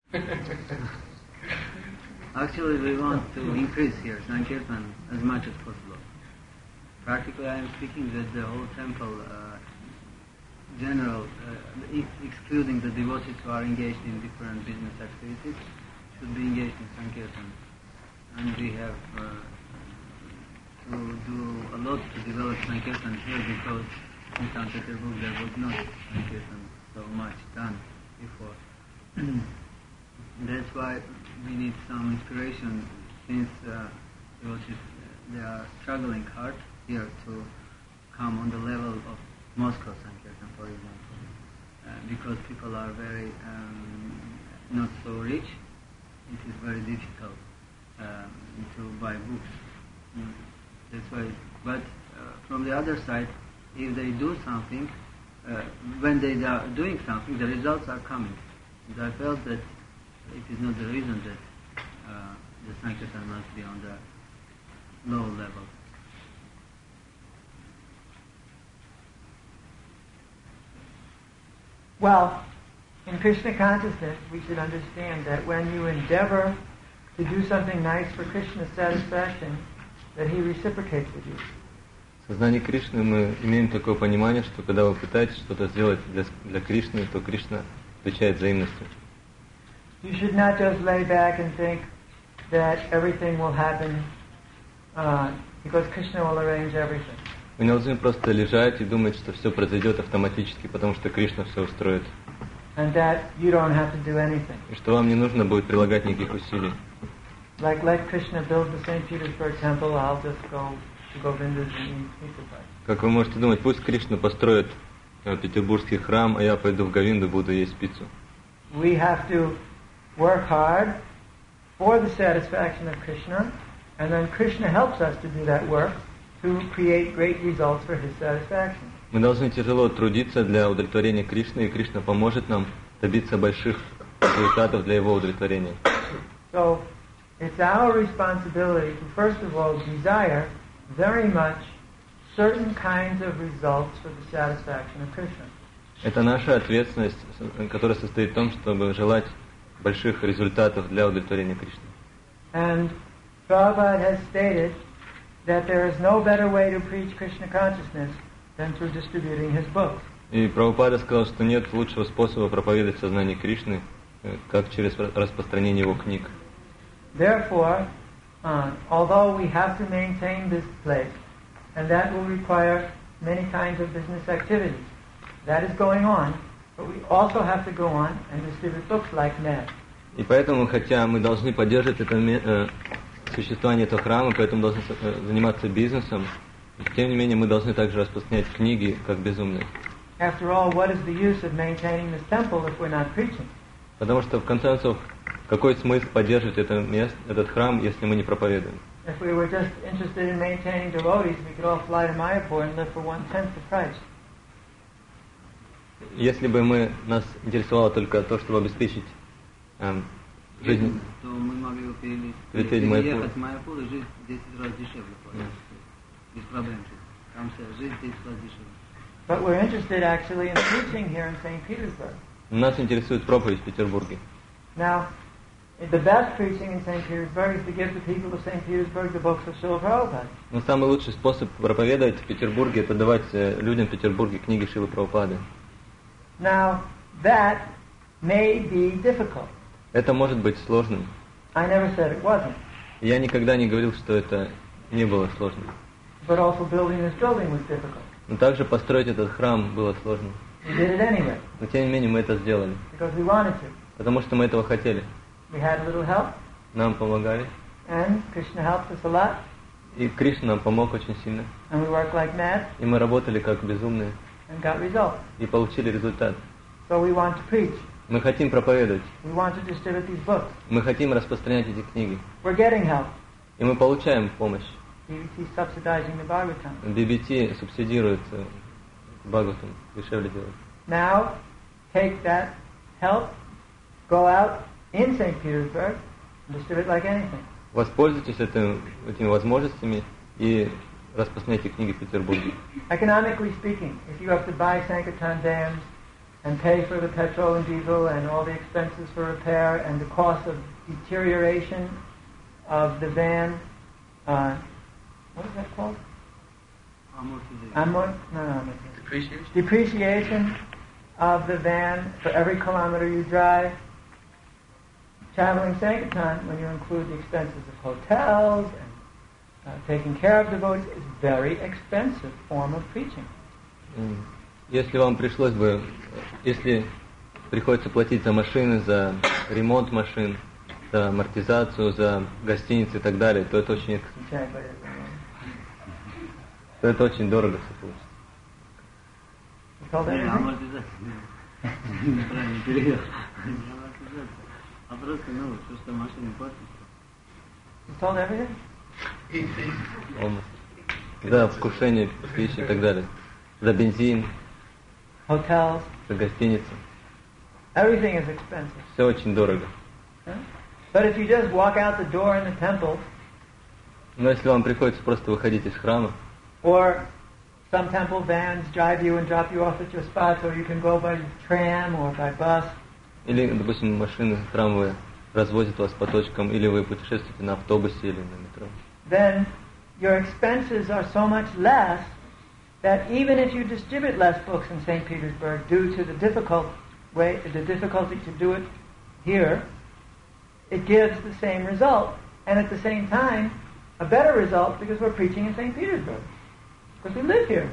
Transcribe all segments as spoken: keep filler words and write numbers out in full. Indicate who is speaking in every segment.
Speaker 1: Actually, we want to increase here Sankirtan as much as possible. Practically, I am speaking that the whole temple, uh, general, uh, excluding the devotees who are engaged in different business activities, should be engaged in Sankirtan. And we have uh, to do a lot to develop Sankirtan here because in Saint Petersburg there was not Sankirtan so much done before. That's why we need some inspiration since uh, devotees, they are struggling hard here to come on the level of Moscow Sankirtan, for example, uh, because people are very um, not so rich. It is very difficult um, to buy books. Mm. That's why. But uh, from the other side, if they do something, uh, when they are doing something, the results are coming. And I felt that it is not the reason that uh, the Sankirtan must be on the low level.
Speaker 2: Well, in Krishna consciousness, we should understand that when you endeavor to do something nice for Krishna's satisfaction, that he reciprocates with you.
Speaker 3: В сознании Кришны мы имеем такое понимание, что когда вы пытаетесь что-то сделать для, для Кришны, то Кришна отвечает взаимностью.
Speaker 2: You should not just lay back and think that everything will happen uh, because Krishna will arrange everything.
Speaker 3: Вы не должны просто лежать и думать, что все произойдет автоматически, потому что Кришна все устроит.
Speaker 2: And that you don't have to do anything.
Speaker 3: И что вам не нужно будет прилагать никаких усилий.
Speaker 2: Like let Krishna build the Saint Petersburg temple, I'll just go to Govinda's and eat pizza pie.
Speaker 3: Как вы можете думать, пусть Кришна построит петербургский храм, а я пойду в Говинду и буду есть пиццу.
Speaker 2: We have to work hard for the satisfaction of Krishna, and then Krishna helps us to do that work to create great results for his satisfaction.
Speaker 3: Мы должны тяжело трудиться для удовлетворения Кришны, и Кришна поможет нам добиться больших результатов для его удовлетворения.
Speaker 2: So it's our responsibility to first of all desire very much certain kinds of results for the satisfaction of Krishna.
Speaker 3: Это наша ответственность, которая состоит в том, чтобы желать больших результатов для удовлетворения Кришны.
Speaker 2: And Prabhupada has stated that there is no better way to preach Krishna consciousness than through distributing his books.
Speaker 3: И Прабхупада сказал, что нет лучшего способа проповедовать сознание Кришны, как через распространение его книг.
Speaker 2: Therefore, uh, although we have to maintain this place, and that will require many kinds of business activities, that is going on, but we also have to go on and distribute books like mad.
Speaker 3: И поэтому, хотя мы должны поддерживать это э, существование этого храма, поэтому должны э, заниматься бизнесом, тем не менее мы должны также распространять книги, как безумные.
Speaker 2: After all, what is the use of maintaining this temple if we're not preaching?
Speaker 3: Потому что, в конце концов, какой смысл поддерживать это место, этот храм, если мы не проповедуем?
Speaker 2: If we were just interested in maintaining devotees, we could all fly to Mayapur and live for one-tenth the price.
Speaker 3: Если бы мы, нас интересовало только то, чтобы обеспечить эм, жизнь,
Speaker 1: то мы могли бы
Speaker 3: перелететь в Майяпур.
Speaker 1: переехать в Майяпур и жить десять раз дешевле. Без проблем. Там жить десять раз дешевле.
Speaker 2: But we're interested actually in preaching here in Saint Petersburg.
Speaker 3: Нас интересует проповедь в Петербурге.
Speaker 2: Now, the best preaching in Saint Petersburg is to give the people of Saint Petersburg the books of Srila Prabhupada.
Speaker 3: Но самый лучший способ проповедовать в Петербурге — это давать людям в Петербурге книги Шрилы Прабхупады.
Speaker 2: Now, that may be difficult.
Speaker 3: Это может быть сложным.
Speaker 2: I never said it wasn't.
Speaker 3: Я никогда не говорил, что это не было сложным.
Speaker 2: But also building this building was difficult.
Speaker 3: Но также построить этот храм было сложно.
Speaker 2: We did it anyway.
Speaker 3: Но тем не менее мы это сделали.
Speaker 2: Because we wanted to.
Speaker 3: Потому что мы этого хотели.
Speaker 2: We had a little help.
Speaker 3: Нам помогали.
Speaker 2: And Krishna helped us a lot.
Speaker 3: И Кришна нам помог очень сильно.
Speaker 2: And we worked like mad.
Speaker 3: И мы работали как безумные.
Speaker 2: And got results.
Speaker 3: И получили результат.
Speaker 2: So we want to preach.
Speaker 3: Мы хотим проповедовать.
Speaker 2: We want to distribute these books.
Speaker 3: Мы хотим распространять эти книги.
Speaker 2: We're getting help.
Speaker 3: И мы получаем помощь.
Speaker 2: B B T subsidizing the Bhagavatam.
Speaker 3: би би ти субсидирует Бхагаватам, дешевле делать.
Speaker 2: Now, take that help, go out in Saint Petersburg, and distribute like anything.
Speaker 3: Воспользуйтесь этим, этими возможностями и распространяйте книги в Петербурге.
Speaker 2: Economically speaking, if you have to buy Sankirtan dams and pay for the petrol and diesel and all the expenses for repair and the cost of deterioration of the van. Uh, what is that called?
Speaker 1: Amortization.
Speaker 2: Amort? No, no, no.
Speaker 4: Depreciation?
Speaker 2: Depreciation of the van for every kilometer you drive. Traveling Sankirtan, when you include the expenses of hotels and uh, taking care of devotees, is a very expensive form of preaching.
Speaker 3: Если вам пришлось бы, если приходится платить за машины, за ремонт машин, за амортизацию, за гостиницы и так далее, то это очень, то это очень дорого все получится.
Speaker 1: Не, амортизация. Неправильно перевел. Не амортизация. А просто, ну, то, что машины платят.
Speaker 2: You told everything?
Speaker 3: За вкушение пищи и так далее. За бензин,
Speaker 2: Hotels.
Speaker 3: за гостиницы.
Speaker 2: Everything is expensive.
Speaker 3: Все очень дорого.
Speaker 2: Huh? But if you just walk out the door in the temple,
Speaker 3: Но если вам приходится просто выходить из храма,
Speaker 2: or some temple vans drive you and drop you off at your spots, or you can go by tram or by bus,
Speaker 3: или, допустим, машины храмовые развозят вас по точкам, или вы путешествуете на автобусе или на метро,
Speaker 2: then your expenses are so much less that even if you distribute less books in Saint Petersburg due to the difficult way, the difficulty to do it here, it gives the same result, and at the same time, a better result because we're preaching in Saint Petersburg, because we live here.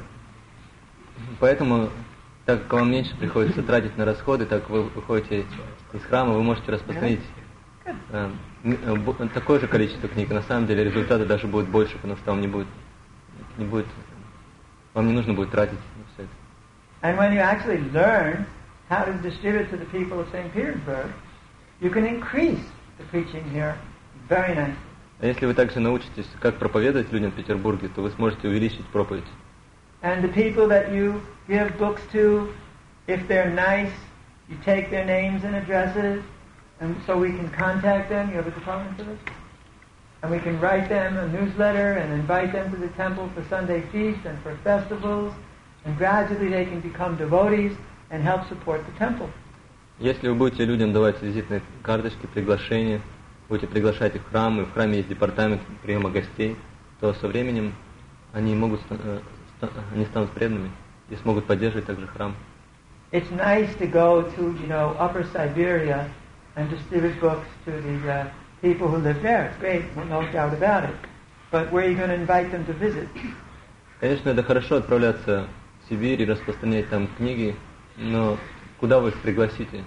Speaker 3: Поэтому, так как вам меньше приходится тратить на расходы, так вы выходите из храма, вы можете распространить э, э, такое же количество книг. На самом деле результаты даже будут больше, потому что вам не будет, не будет, вам не нужно будет тратить на все это.
Speaker 2: And when you actually learn how to distribute to the people of Saint Petersburg, you can increase the preaching here very nicely.
Speaker 3: А если вы также научитесь, как проповедовать людям в Петербурге, то вы сможете увеличить проповедь.
Speaker 2: And the people that you give books to, if they're nice, you take their names and addresses, and so we can contact them. You have a department for this? And we can write them a newsletter and invite them to the temple for Sunday feasts and for festivals, and gradually they can become devotees and help support the temple.
Speaker 3: Если вы будете людям давать визитные карточки, приглашения, будете приглашать их в храм, и в храме есть департамент приема гостей, то со временем они могут, они станут преданными и смогут поддерживать также храм.
Speaker 2: It's nice to go to, you know, Upper Siberia and distribute books to the uh, people who live there. It's great, no doubt about it. But where are you going to invite them to visit?
Speaker 3: Конечно, это хорошо отправляться в Сибирь и распространять там книги, но куда вы их пригласите?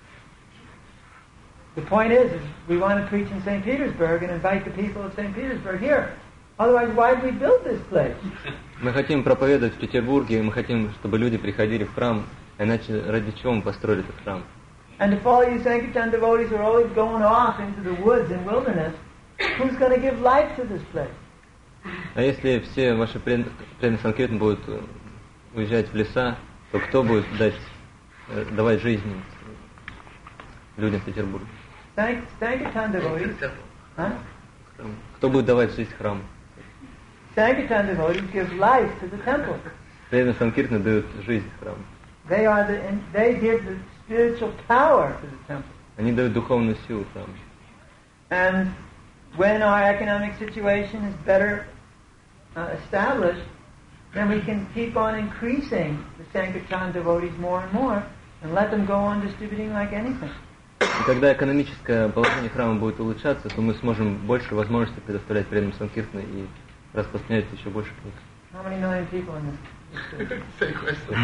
Speaker 2: The point is, is we want to preach in Saint Petersburg and invite the people of Saint Petersburg here. Otherwise, why did we build this place?
Speaker 3: Мы хотим проповедовать в Петербурге, мы хотим, чтобы люди приходили в храм, иначе ради чего мы построили этот храм?
Speaker 2: And if all you Sankirtan devotees are always going off into the woods and wilderness, who's going to give life to this place?
Speaker 3: А если все ваши преданные Санкиртан будут уезжать в леса, то кто будет дать, давать жизнь людям в Петербурге?
Speaker 2: Sankirtan devotees. Huh?
Speaker 3: Кто будет давать жизнь храму?
Speaker 2: Sankirtan devotees give life to the temple.
Speaker 3: Преданные Санкиртаны дают жизнь храму.
Speaker 2: They are the, and they give the spiritual power to the temple.
Speaker 3: Они дают духовную силу храму.
Speaker 2: And when our economic situation is better uh, established, then we can keep on increasing the Sankirtan devotees more and more, and let them go on distributing like anything.
Speaker 3: И когда экономическое положение храма будет улучшаться, то мы сможем больше возможностей предоставлять преданным Санкиртаны и распространять еще больше книг.
Speaker 2: How many million people in this?
Speaker 4: Same question.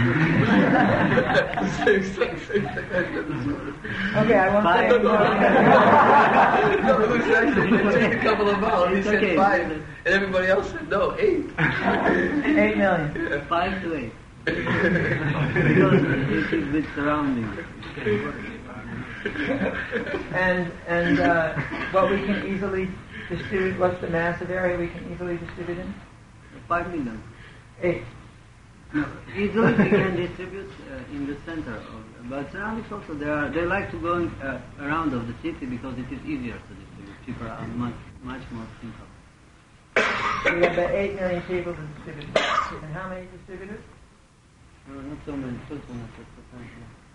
Speaker 4: same, same, same question.
Speaker 2: Okay, I won't say any more.
Speaker 4: No, it was actually take a couple of miles. He
Speaker 1: It's
Speaker 4: said
Speaker 1: okay.
Speaker 4: five, and everybody else said no, eight.
Speaker 2: Eight million.
Speaker 1: Five to eight. Because it is with surroundings.
Speaker 2: And and uh, what we can easily distribute, what's the massive area we can easily distribute in?
Speaker 1: Five million.
Speaker 2: Eight.
Speaker 1: No, easily we can distribute uh, in the center of, but surroundings also they are they like to go in, uh, around of the city because it is easier to distribute, cheaper and much much more simple.
Speaker 2: We have about eight million people to distribute. And how many distributors?
Speaker 1: No, not so many, so many,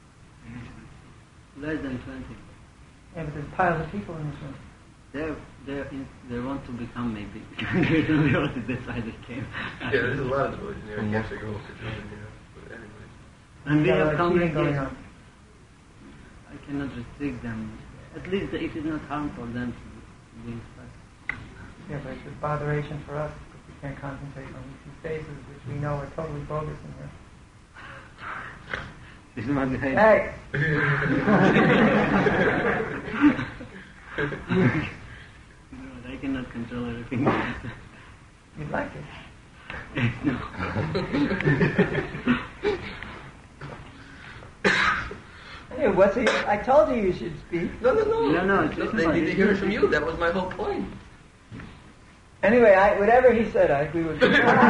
Speaker 1: less than twenty.
Speaker 2: Yeah, but there's piles of people in this room.
Speaker 1: They're, they're in, they want to become maybe. That's why they came.
Speaker 4: Yeah, there's a lot of devotees in here. I can't figure out what they're doing here. But anyway.
Speaker 1: And we
Speaker 2: Got a
Speaker 1: have
Speaker 2: lot of cheating going
Speaker 1: congregations.
Speaker 2: on.
Speaker 1: I cannot restrict them. At least it is not harmful them to be inspired.
Speaker 2: Yeah, but it's a botheration for us because we can't concentrate on these two faces, which we know are totally bogus in here.
Speaker 1: This is my behavior.
Speaker 2: Hey!
Speaker 1: I cannot control everything.
Speaker 2: You'd like it.
Speaker 1: No.
Speaker 2: Hey, what's it? I told you you should speak.
Speaker 4: No, no, no.
Speaker 1: No, no, it's just
Speaker 4: They
Speaker 1: fine.
Speaker 4: need to hear it from you. That was my whole point.
Speaker 2: Anyway, I, whatever he said, I agree with him.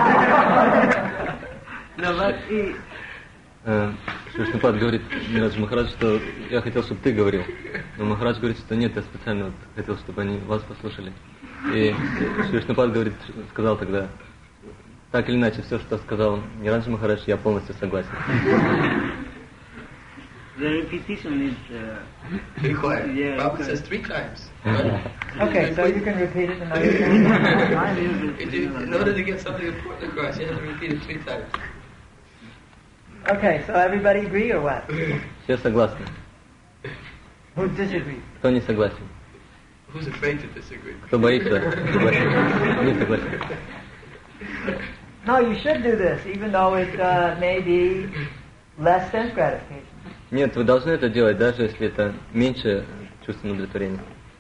Speaker 1: No, but he,
Speaker 3: Шришнапад говорит Мирадж Махарадж, что я хотел, чтобы ты говорил. Но Махарадж говорит, что нет, я специально вот хотел, чтобы они вас послушали. И Шришнапад говорит, сказал тогда, так или иначе, все, что сказал Мирадж Махарадж, я полностью согласен.
Speaker 1: the repetition is. Uh,
Speaker 4: Be quiet.
Speaker 1: Yeah,
Speaker 4: Prabhupada
Speaker 1: okay.
Speaker 4: says three times.
Speaker 2: Okay, so you can repeat it another time.
Speaker 1: Mine is
Speaker 4: If you- In order to get something important across, you have to repeat it three times.
Speaker 2: Okay, so everybody agree or what?
Speaker 3: Все согласны.
Speaker 2: Who disagrees?
Speaker 3: Кто не согласен?
Speaker 4: Who's afraid to disagree?
Speaker 3: Кто боится согласен? Не согласен.
Speaker 2: No, you should do this, even though it uh, may be less sense gratification.
Speaker 3: Нет, вы должны это делать, даже если это меньше чувственного удовлетворения.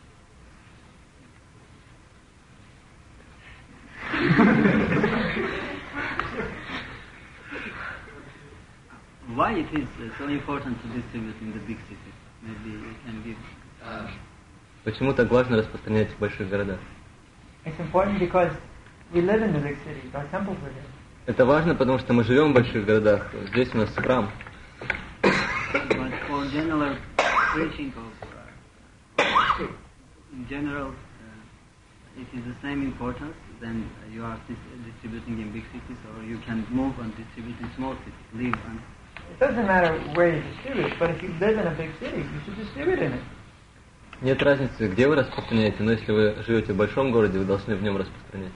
Speaker 1: why it is uh, so important to distribute in the big cities? Maybe you can give.
Speaker 4: Uh,
Speaker 3: Почему так важно распространять в больших городах?
Speaker 2: It's important because we live in the big cities. Our temples are here.
Speaker 3: Это важно, потому что мы живем в больших городах. Здесь у нас храм.
Speaker 1: But for general preaching of, uh, in general, uh, it is the same importance. Then you are dis- distributing in big cities, or you can move and distribute in small cities. Live and.
Speaker 2: It doesn't matter where you distribute, but if you live in a big city, you should distribute in it.
Speaker 3: Нет разницы, где вы распространяете, но если вы живете в большом городе, вы должны в нем распространять.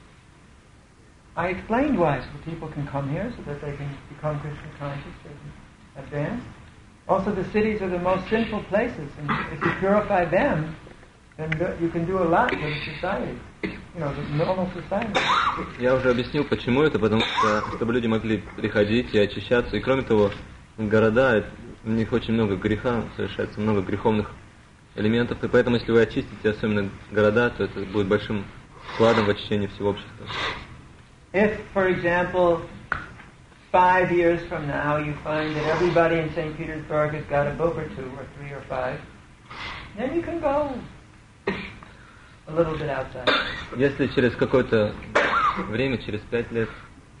Speaker 2: I explained why, so people can come here so that they can become Krishna conscious, they can advance. Also, the cities are the most sinful places, and if you purify them, then do- you can do a lot for the society, you know, the normal society.
Speaker 3: Я уже объяснил, почему это, потому что, чтобы люди могли приходить и очищаться. И кроме того, города, это- в них очень много греха совершается, много греховных элементов. И поэтому, если вы очистите особенно города, то это будет большим вкладом в очищение всего общества.
Speaker 2: If, for example, five years from now you find that everybody in Saint Petersburg has got a book or two, or three or five, then you can go a little bit outside.
Speaker 3: Если через какое-то время, через пять лет,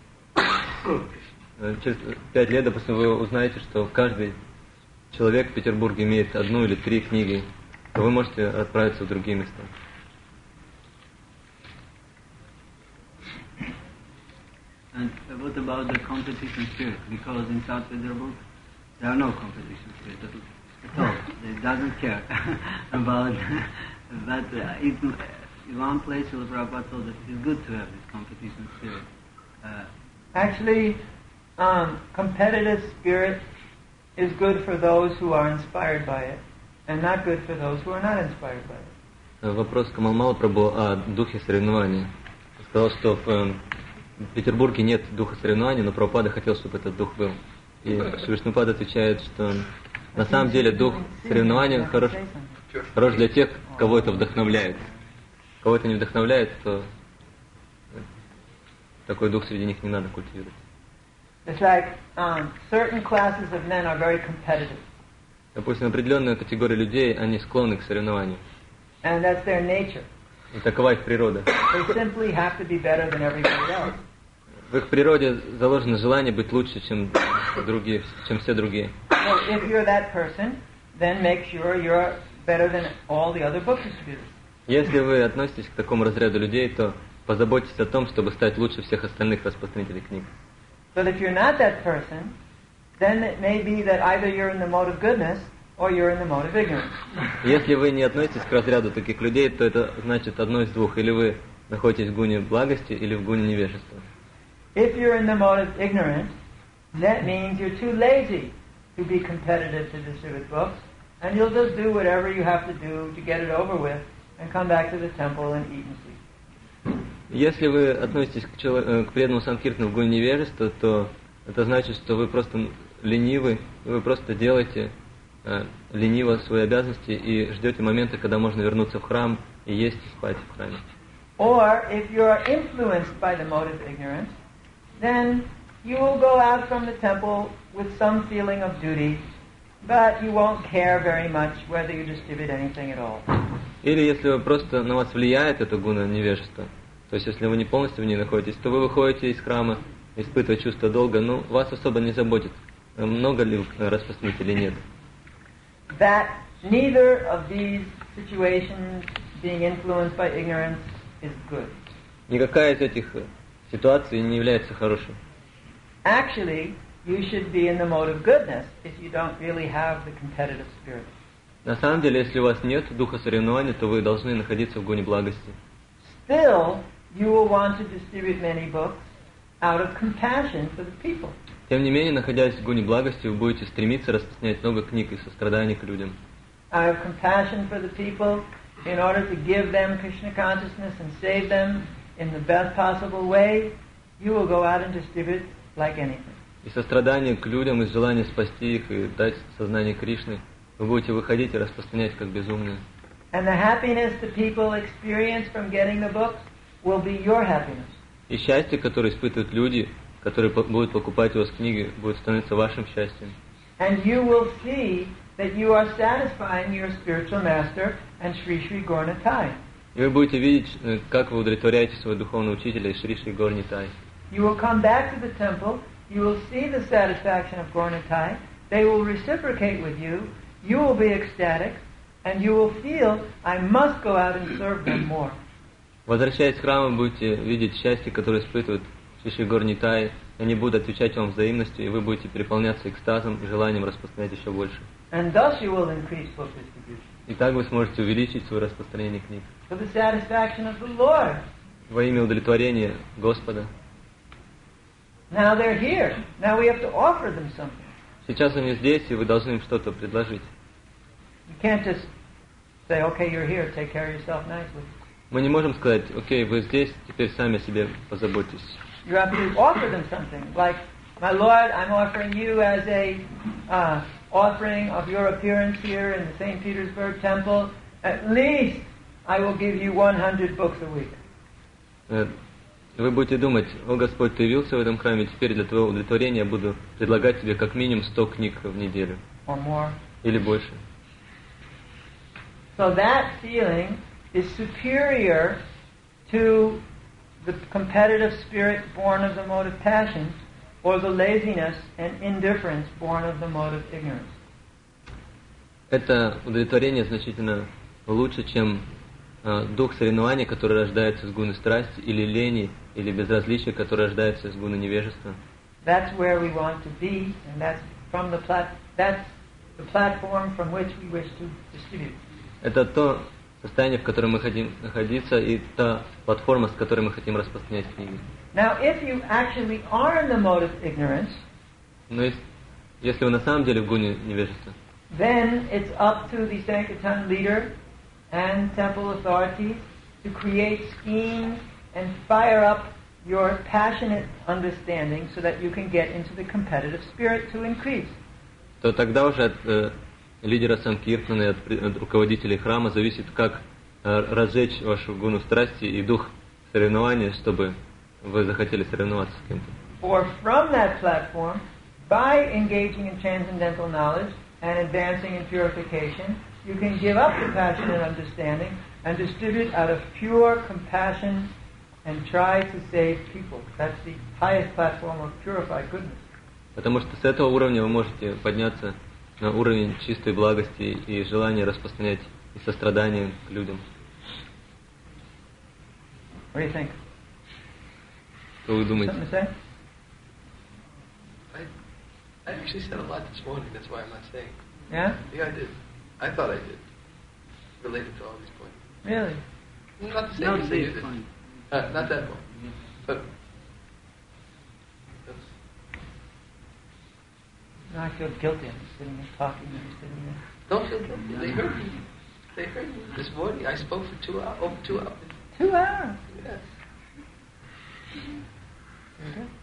Speaker 3: э, через пять лет, допустим, вы узнаете, что каждый человек в Петербурге имеет одну или три книги, то вы можете отправиться в другие места.
Speaker 1: And what about the competition spirit? Because in South Petersburg, there are no competition spirit at at all. It doesn't care about that. Uh, it's, in one place, Srila Prabhupada told that it is good to have this competition spirit. Uh,
Speaker 2: Actually, um, competitive spirit is good for those who are inspired by it, and not good for those who are not inspired by it.
Speaker 3: Вопрос Камалмала Прабху о духе соревнования. Сказал, что в, э, в Петербурге нет духа соревнований, но Прабхупада хотел, чтобы этот дух был. И Шри Вишнупад отвечает, что на самом деле дух соревнования хорош, хорош для тех, кого это вдохновляет. Кого это не вдохновляет, то такой дух среди них не надо культивировать.
Speaker 2: It's like um, certain classes of men are very competitive,
Speaker 3: Допустим, определенная категория людей, они склонны к соревнованию.
Speaker 2: and that's their nature.
Speaker 3: И такова их природа.
Speaker 2: They simply have to be better than everybody else.
Speaker 3: В их природе заложено желание быть лучше, чем другие, чем все другие.
Speaker 2: So if you're that person, then make sure you're better than all the other book distributors.
Speaker 3: Если вы относитесь к такому разряду людей, то позаботьтесь о том, чтобы стать лучше всех остальных распространителей книг.
Speaker 2: But if you're not that person, then it may be that either you're in the mode of goodness or you're in the mode of ignorance.
Speaker 3: Если вы не относитесь к разряду таких людей, то это значит одно из двух. Или вы находитесь в гуне благости, или в гуне невежества.
Speaker 2: If you're in the mode of ignorance, that means you're too lazy to be competitive to distribute books, and you'll just do whatever you have to do to get it over with and come back to the temple and eat and sleep.
Speaker 3: Если вы относитесь к, чело- к преданному Санкиртану в гуне невежества, то это значит, что вы просто ленивы, и вы просто делаете э, лениво свои обязанности и ждете момента, когда можно вернуться в храм и есть и спать в храме.
Speaker 2: Or if you're influenced by the mode of ignorance, then you will go out from the temple with some feeling of duty, but you won't care very much whether you distribute anything at all.
Speaker 3: Или если вы просто на вас влияет это гуна невежества, то есть если вы не полностью в ней находитесь, то вы выходите из храма, испытывая чувство долга, ну, вас особо не заботит, много ли вы распространите или нет.
Speaker 2: That neither of these situations, being influenced by ignorance, is good.
Speaker 3: Никакая из этих ситуаций не является хорошей.
Speaker 2: Actually, you should be in the mode of goodness if you don't really have the competitive spirit.
Speaker 3: На самом деле, если у вас нет духа соревнования, то вы должны находиться в гуне благости.
Speaker 2: Still, you will want to distribute many books out of compassion for the people.
Speaker 3: Тем не менее, находясь в гуне благости, вы будете стремиться распространять много книг и сострадания к людям.
Speaker 2: Out of compassion for the people, in order to give them Krishna consciousness and save them in the best possible way, you will go out and distribute like anything.
Speaker 3: И сострадание к людям, и желание спасти их, и дать сознание Кришны, вы будете выходить и распространять как безумные.
Speaker 2: And the happiness the people experience from getting the books will be your happiness.
Speaker 3: И счастье, которое испытывают люди, которые по- будут покупать у вас книги, будет становиться вашим счастьем.
Speaker 2: And you will see that you are satisfying your spiritual master and Sri Sri Gaur Nitai.
Speaker 3: И вы будете видеть, э, как вы удовлетворяете своего духовного учителя Шри Шри Гаур Нитай.
Speaker 2: You will come back to the temple, you will see the satisfaction of Gaur Nitai, they will reciprocate with you, you will be ecstatic, and you will feel, I must go out and serve them more.
Speaker 3: Возвращаясь в храм, вы будете видеть счастье, которое испытывают Шри Шри Гаур Нитай, и они будут отвечать вам взаимностью, и вы будете переполняться экстазом и желанием распространять еще больше.
Speaker 2: And thus you will increase book distribution.
Speaker 3: И так вы сможете увеличить свое распространение книг.
Speaker 2: For the satisfaction of the Lord.
Speaker 3: Во имя удовлетворения Господа.
Speaker 2: Now they're here. Now we have to offer them something.
Speaker 3: Сейчас они здесь, и вы должны им что-то предложить.
Speaker 2: You can't just say, okay, you're here, take care of yourself nicely.
Speaker 3: Мы не можем сказать, окей, вы здесь, теперь сами о себе позаботьтесь.
Speaker 2: You have to offer them something. Like, my Lord, I'm offering you as a uh, offering of your appearance here in the Saint Petersburg Temple. At least I will give you one hundred books a week.
Speaker 3: Э, Вы будете думать, о Господь, ты явился в этом храме, теперь для твоего удовлетворения я буду предлагать тебе как минимум сто книг в неделю.
Speaker 2: Or more.
Speaker 3: Или больше.
Speaker 2: So that feeling is superior to the competitive spirit born of the mode of passion, or the laziness and indifference born of the mode of ignorance.
Speaker 3: Это удовлетворение значительно лучше, чем э, дух соревнования, который рождается из гуны страсти, или лени, или безразличия, который рождается из гуны невежества.
Speaker 2: That's where we want to be, and that's from the plat- that's the platform from which we wish to distribute.
Speaker 3: Это то состояние, в котором мы хотим находиться, и та платформа, с которой мы хотим распространять книги.
Speaker 2: Now, if you actually are in the mode of ignorance,
Speaker 3: Но если, если вы на самом деле в гуне невежества,
Speaker 2: then it's up to the Sankirtan leader and temple authorities to create schemes and fire up your passionate understanding so that you can get into the competitive spirit to increase.
Speaker 3: то тогда уже от э, лидера Санкиртана и от, при- от руководителей храма зависит, как э, разжечь вашу гуну страсти и дух соревнования, чтобы вы захотели соревноваться с кем-то.
Speaker 2: For from that platform, by engaging in transcendental knowledge and advancing in purification, you can give up the passionate understanding and distribute out of pure compassion and try to save people. That's the highest platform of purified goodness.
Speaker 3: Потому что с этого уровня вы можете подняться на уровень чистой благости и желания распространять и сострадание к людям.
Speaker 2: What do you think?
Speaker 3: Что вы думаете?
Speaker 2: Something to say?
Speaker 4: I actually said a lot this morning, that's why I'm not saying.
Speaker 2: Yeah?
Speaker 4: Yeah, I did. I thought I did. Related to all these points.
Speaker 2: Really?
Speaker 4: Not the same
Speaker 1: Not
Speaker 4: as
Speaker 1: this
Speaker 4: you did.
Speaker 1: point.
Speaker 4: Uh, not that point.
Speaker 1: Yeah.
Speaker 4: But that's,
Speaker 2: No, I feel guilty. I'm sitting there talking and I'm sitting there.
Speaker 4: don't feel guilty. They heard me. They heard me this morning. I spoke for two hours, over two hours.
Speaker 2: Two hours.
Speaker 4: Yes.
Speaker 2: Very good.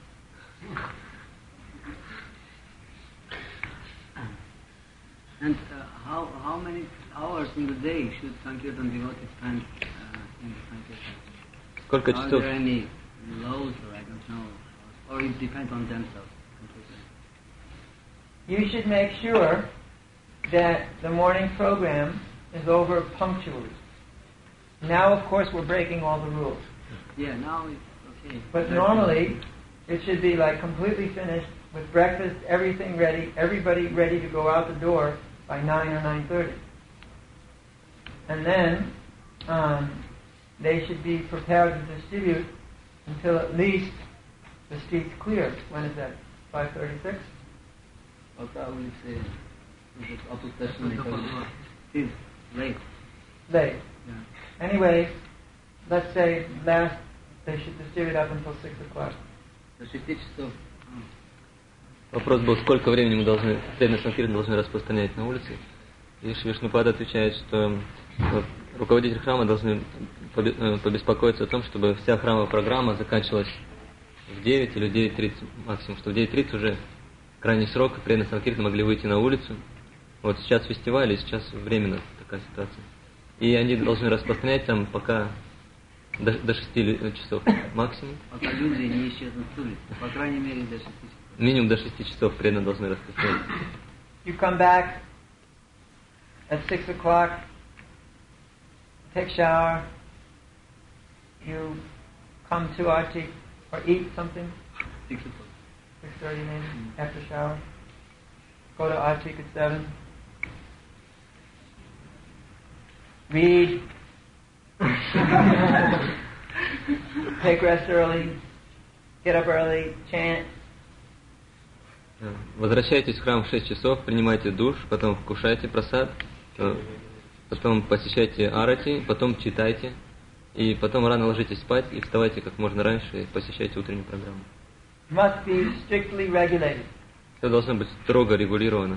Speaker 1: And uh, how how many hours in the day should Sankirtan devotees spend uh, in the Sankirtan?
Speaker 3: Сколько
Speaker 1: Are
Speaker 3: часов?
Speaker 1: there any laws, or I don't know, or it depends on themselves completely?
Speaker 2: You should make sure that the morning program is over punctually. Now, of course, we're breaking all the rules.
Speaker 1: Yeah, now it's okay.
Speaker 2: But normally, it should be like completely finished with breakfast, everything ready, everybody ready to go out the door by nine or nine thirty. And then um, they should be prepared to distribute until at least the street's clear. When is that? five thirty-six?
Speaker 1: Пока улицы уже опустошены, it is late.
Speaker 2: Late.
Speaker 1: Yeah.
Speaker 2: Anyway, let's say last they should distribute up until six o'clock.
Speaker 1: До шести часов.
Speaker 3: Вопрос был, сколько времени мы должны, преданные Санкиртана должны распространять на улице. И Шри Вишнупад отвечает, что вот, руководитель храма должны побеспокоиться о том, чтобы вся храмовая программа заканчивалась в девять или в девять тридцать максимум, что в девять тридцать уже крайний срок, и преданные Санкиртана могли выйти на улицу. Вот сейчас фестиваль, и сейчас временно такая ситуация. И они должны распространять там пока до, до шести часов максимум.
Speaker 1: Пока люди не исчезнут с улицы. По крайней мере, до шести часов.
Speaker 3: Минимум до шести часов преданные должны распространять.
Speaker 2: You come back at six o'clock, take shower, you come to Arti or eat something,
Speaker 1: Six o'clock.
Speaker 2: six thirty maybe, after shower. Go to Arti at seven. Read. Take rest early. Get up early. Chant.
Speaker 3: Возвращайтесь в храм в шесть часов, принимайте душ, потом вкушайте прасад, потом посещайте арати, потом читайте, и потом рано ложитесь спать и вставайте как можно раньше и посещайте утреннюю программу.
Speaker 2: Must be strictly regulated.
Speaker 3: Все должно быть строго регулировано.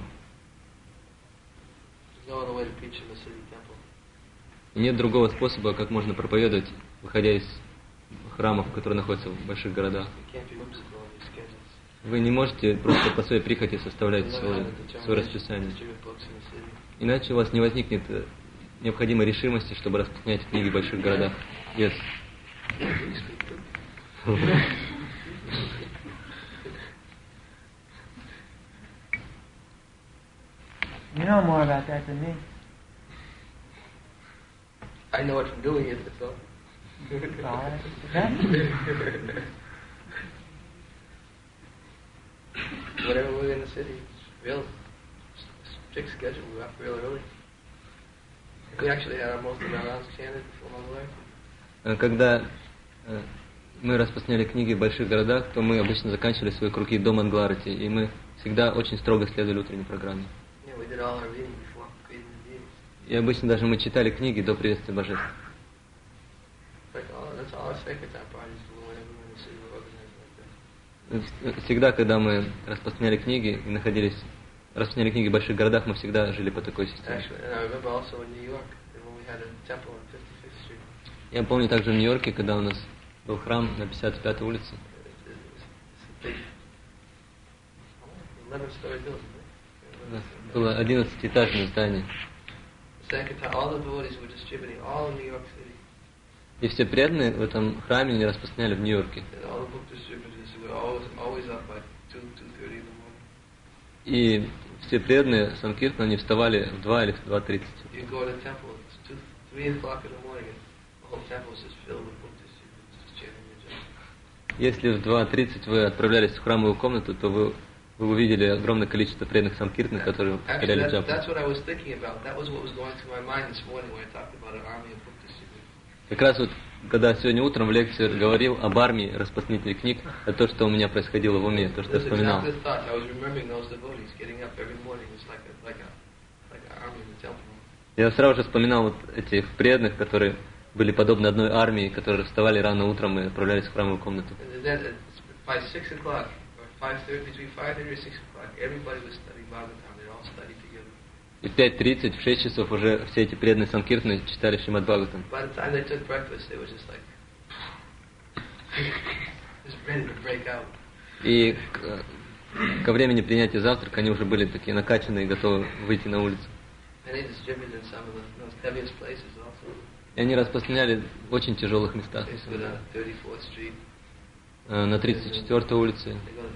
Speaker 4: there's no other way to preach in the city temple.
Speaker 3: И нет другого способа, как можно проповедовать, выходя из храмов, которые находятся в больших городах.
Speaker 4: You can't be whimsical in your schedules.
Speaker 3: Вы не можете просто по своей прихоти составлять
Speaker 4: You never
Speaker 3: свое,
Speaker 4: have the
Speaker 3: свое
Speaker 4: determination to
Speaker 3: расписание.
Speaker 4: distribute books in the city.
Speaker 3: Иначе у вас не возникнет э, необходимой решимости, чтобы распространять книги в больших городах. Yes.
Speaker 4: You speak good.
Speaker 2: You know more about that than me.
Speaker 4: I know it from doing it, that's all.
Speaker 2: All right. Okay.
Speaker 4: Whenever we're in the city, it's real strict schedule. We're up real early. We actually had our most of our rounds chanted before Mangalore.
Speaker 3: Э, Когда э, мы распространяли книги в больших городах, то мы обычно заканчивали свои круги до Мангаларати, и мы всегда очень строго следовали утренней программе.
Speaker 4: Yeah, we did all our reading before creating the meetings.
Speaker 3: И обычно даже мы читали книги до приветствия божеств.
Speaker 4: Like all, that's all our sacred time parties do whenever we're in the city. We're organized like that.
Speaker 3: Э, Всегда, когда мы распространяли книги и находились, распространяли книги в больших городах, мы всегда жили по такой системе.
Speaker 4: Actually, and I remember also in New York when we had a temple on fifty-fifth Street.
Speaker 3: Я помню также в Нью-Йорке, когда у нас был храм на пятьдесят пятой улице.
Speaker 4: It, it, it's a big eleven-story building.
Speaker 3: У
Speaker 4: Right?
Speaker 3: нас было одиннадцатиэтажное здание.
Speaker 4: Sankirtan, all the devotees were distributing all in New York City.
Speaker 3: И все преданные в этом храме не распространяли в Нью-Йорке.
Speaker 4: And all the book distributors were always, always up by two, two thirty in the morning.
Speaker 3: И все преданные Санкиртана, они вставали в два или в два тридцать.
Speaker 4: You go to the temple, it's two, three o'clock in the morning, and the whole temple is just filled with book distributors, just chanting the japa.
Speaker 3: Если в два тридцать вы отправлялись в храмовую комнату, то вы, вы увидели огромное количество преданных Санкиртана, которые
Speaker 4: Actually,
Speaker 3: повторяли
Speaker 4: that,
Speaker 3: джапу.
Speaker 4: that's what I was thinking about. That was what was going through my mind this morning when I talked about an army of book distributors.
Speaker 3: Как раз вот, когда сегодня утром в лекции говорил об армии распространителей книг, это то, что у меня происходило в уме, то, что я вспоминал. Я сразу же вспоминал вот этих преданных, которые были подобны одной армии, которые вставали рано утром и отправлялись в храмовую комнату. И в пять тридцать, в шесть часов уже все эти преданные Санкиртаны читали Шримад Бхагаватам. И к, ко времени принятия завтрака они уже были такие накачанные и готовы выйти на улицу. И они распространяли в очень тяжелых местах. На тридцать четвёртой улице.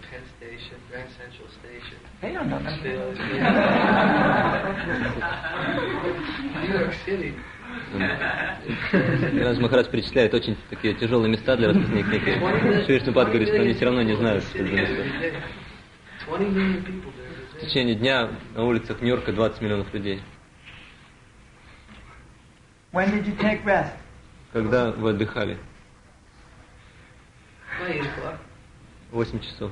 Speaker 3: Раз Махарадж перечисляет очень такие тяжелые места для распространения книг. Шри Вишнупад говорит, что они все равно не знают, что это за места. В течение дня на улицах Нью-Йорка двадцать миллионов людей.
Speaker 2: When did you take rest?
Speaker 3: Когда вы отдыхали? Восемь часов.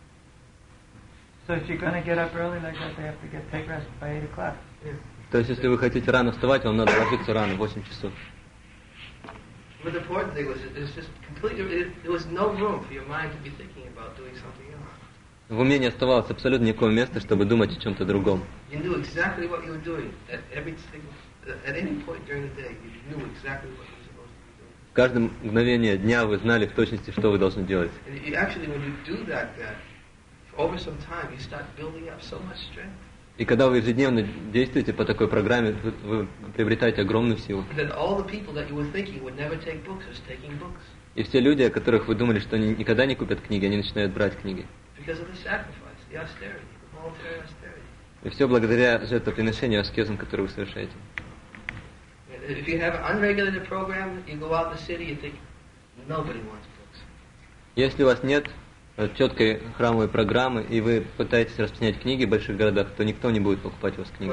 Speaker 2: So if you're going to get up early like that, they have to get take rest by eight o'clock.
Speaker 3: То есть, если вы хотите рано вставать, вам надо ложиться рано, в восемь часов.
Speaker 4: But the important thing was, it was just completely, there was no room for your mind to be thinking about doing something else.
Speaker 3: В уме не оставалось абсолютно никакого места, чтобы думать о чем-то другом.
Speaker 4: You knew exactly what you were doing at every single, at any point during the day. You knew exactly what you were supposed to be doing.
Speaker 3: В каждое мгновение дня вы знали в точности, что вы должны делать.
Speaker 4: And you actually, when you do that, that over some time, you start building up so much strength.
Speaker 3: И когда вы ежедневно действуете по такой программе, вы, вы приобретаете огромную силу. И все люди, о которых вы думали, что они никогда не купят книги, они начинают брать книги. И все благодаря жертвоприношению, аскезам, которые вы совершаете. Если у вас нет четкой храмовой программы, и вы пытаетесь распространять книги в больших городах, то никто не будет покупать у вас книги.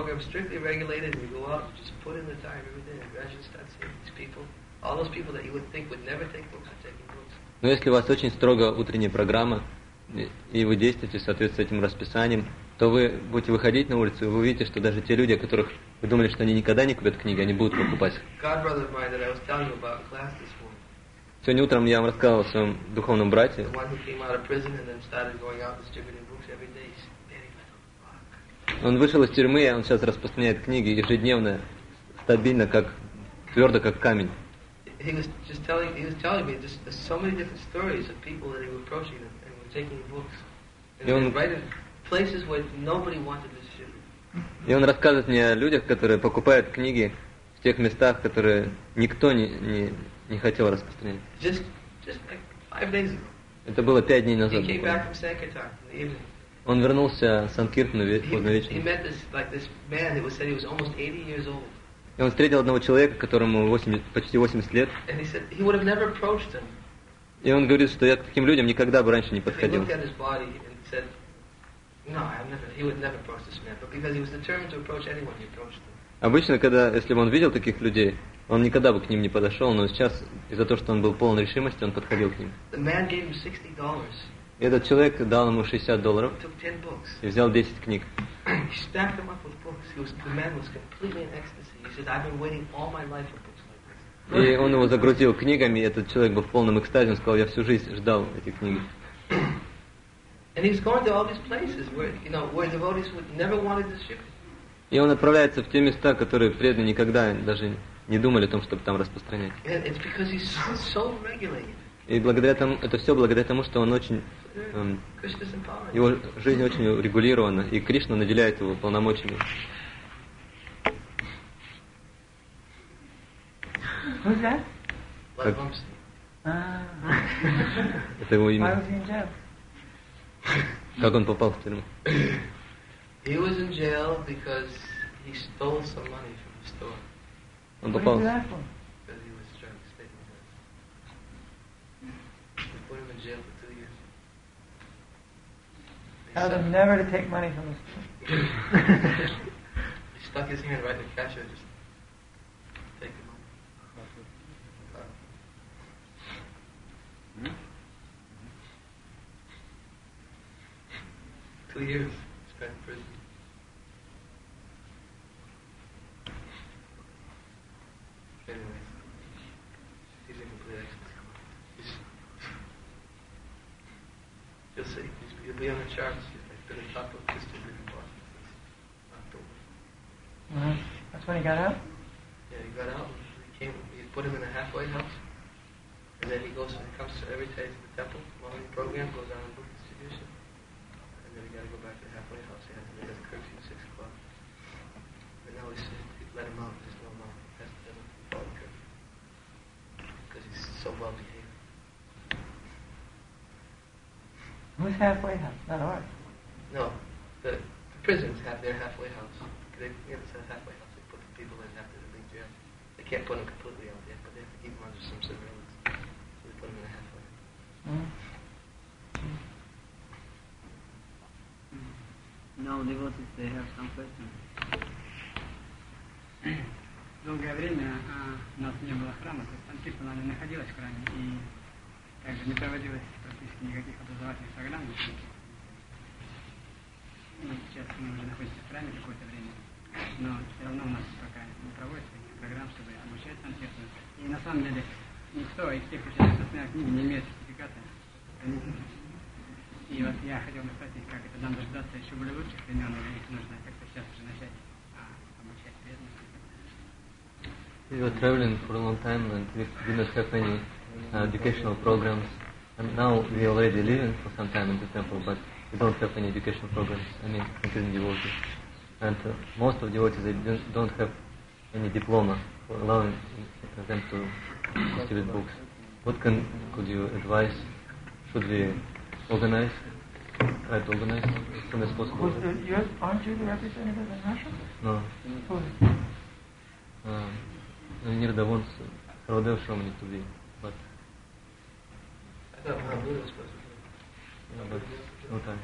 Speaker 3: Но если у вас очень строго утренняя программа, и вы действуете в соответствии с этим расписанием, то вы будете выходить на улицу, и вы увидите, что даже те люди, о которых вы думали, что они никогда не купят книги, они будут покупать. Сегодня утром я вам рассказывал о своем духовном брате. Он вышел из тюрьмы, и он сейчас распространяет книги ежедневно, стабильно, как твердо, как камень. И он, и он рассказывает мне о людях, которые покупают книги в тех местах, которые никто не, не не хотел распространять.
Speaker 4: Just, just like five days ago.
Speaker 3: Это было пять дней назад.
Speaker 4: He came back from Sankirtan in the evening.
Speaker 3: Он вернулся в Санкиртану поздно вечером.
Speaker 4: He met this, like this man that was said he was almost eighty years old.
Speaker 3: И он встретил одного человека, которому восемьдесят, почти восемьдесят лет.
Speaker 4: And he said he would have never approached him.
Speaker 3: И он говорит, что я к таким людям никогда бы раньше не подходил.
Speaker 4: He looked at his body and said, no, I've never, he would never approach this man, but because he was determined to approach anyone, he approached them.
Speaker 3: Обычно, когда, если бы он видел таких людей, он никогда бы к ним не подошел, но сейчас, из-за того, что он был полон решимости, он подходил к ним. И этот человек дал ему шестьдесят долларов и взял десять книг. И он его загрузил книгами, и этот человек был в полном экстазе, он сказал, я всю жизнь ждал эти книги. И он отправляется в те места, которые преданные никогда даже не думали о том, чтобы там распространять. И благодаря тому, это все благодаря тому, что он очень, эм, его жизнь очень регулирована, и Кришна наделяет его полномочиями. Как... Это его имя. Как он попал в тюрьму?
Speaker 4: He was in jail because he stole some money from the store.
Speaker 3: Он попал.
Speaker 4: Because he was trying to stay in jail. They put him in jail for two years.
Speaker 2: Tell them never to take money from the store.
Speaker 4: He stuck his hand right in the cashier, just take the money. Two years spent in prison. Anyways, he's a complete expert. He's, you'll see. He's, he'll be on the charts. He's been a top of distributor in Boston since October.
Speaker 2: Uh-huh. That's when he got out?
Speaker 4: Yeah, he got out. He came. He put him in a halfway house, and then he goes. He comes to every day to the temple. Morning program goes on in book distribution, and then he got to go back to the halfway house. He has to make a curfew at six o'clock. And now he's he let him out. There's no more. Has to let him follow the curfew because he's so well behaved.
Speaker 2: Who's halfway house? Not ours.
Speaker 4: No, the, the prisons have their halfway house. They, yeah, it's a halfway house. They put the people in after they leave jail. They can't put them completely out there, but they have to keep them under some surveillance. So they put them in a halfway.
Speaker 2: Mm-hmm.
Speaker 1: Now, devotees, they have some questions.
Speaker 5: Долгое время а, у нас не было храма, то есть Антипа не находилась в храме, и также не проводилось практически никаких образовательных программ. Ну, сейчас мы уже находимся в храме какое-то время, но все равно у нас пока не проводится никаких программ, чтобы обучать Антипу. И на самом деле никто из тех учеников распространяет книги не имеет сертификата. И вот я хотел бы спросить, как это нам дождаться еще более лучших времен, или их нужно как-то сейчас уже начать а, обучать преданных.
Speaker 3: We were traveling for a long time and we did not have any uh, educational programs. And now we already living for some time in the temple, but we don't have any educational programs. I mean, including devotees. And uh, most of devotees they don't, don't have any diploma for allowing them to distribute books. What can could you advise? Should we organize? Try to organize as soon as possible.
Speaker 2: Who's the, you're, aren't you the representative in Russia?
Speaker 3: No.
Speaker 2: Who is?
Speaker 3: Uh, Nirda wants Saradeva Shramani to be, but
Speaker 4: I thought Mahabuddha was supposed to be.
Speaker 3: yeah, but no time.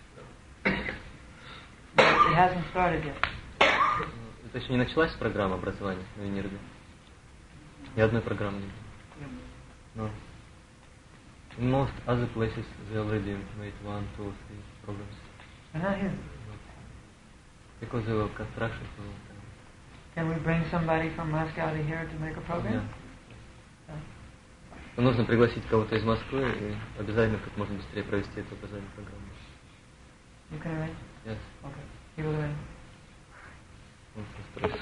Speaker 2: It hasn't started yet.
Speaker 3: Это еще не началась программа образования на Нирде? Ни одной программы не было. No. In most other places they already made one, two, three programs.
Speaker 2: They're not here.
Speaker 3: Because they were construction for a long time.
Speaker 2: Can we bring somebody from Moscow to here to make a program?
Speaker 3: Yeah. Но нужно пригласить кого-то из Москвы и обязательно как можно быстрее провести эту образовательную программу.
Speaker 2: You can arrange?
Speaker 3: Yes.
Speaker 2: Okay. He will arrange.
Speaker 3: Он построит.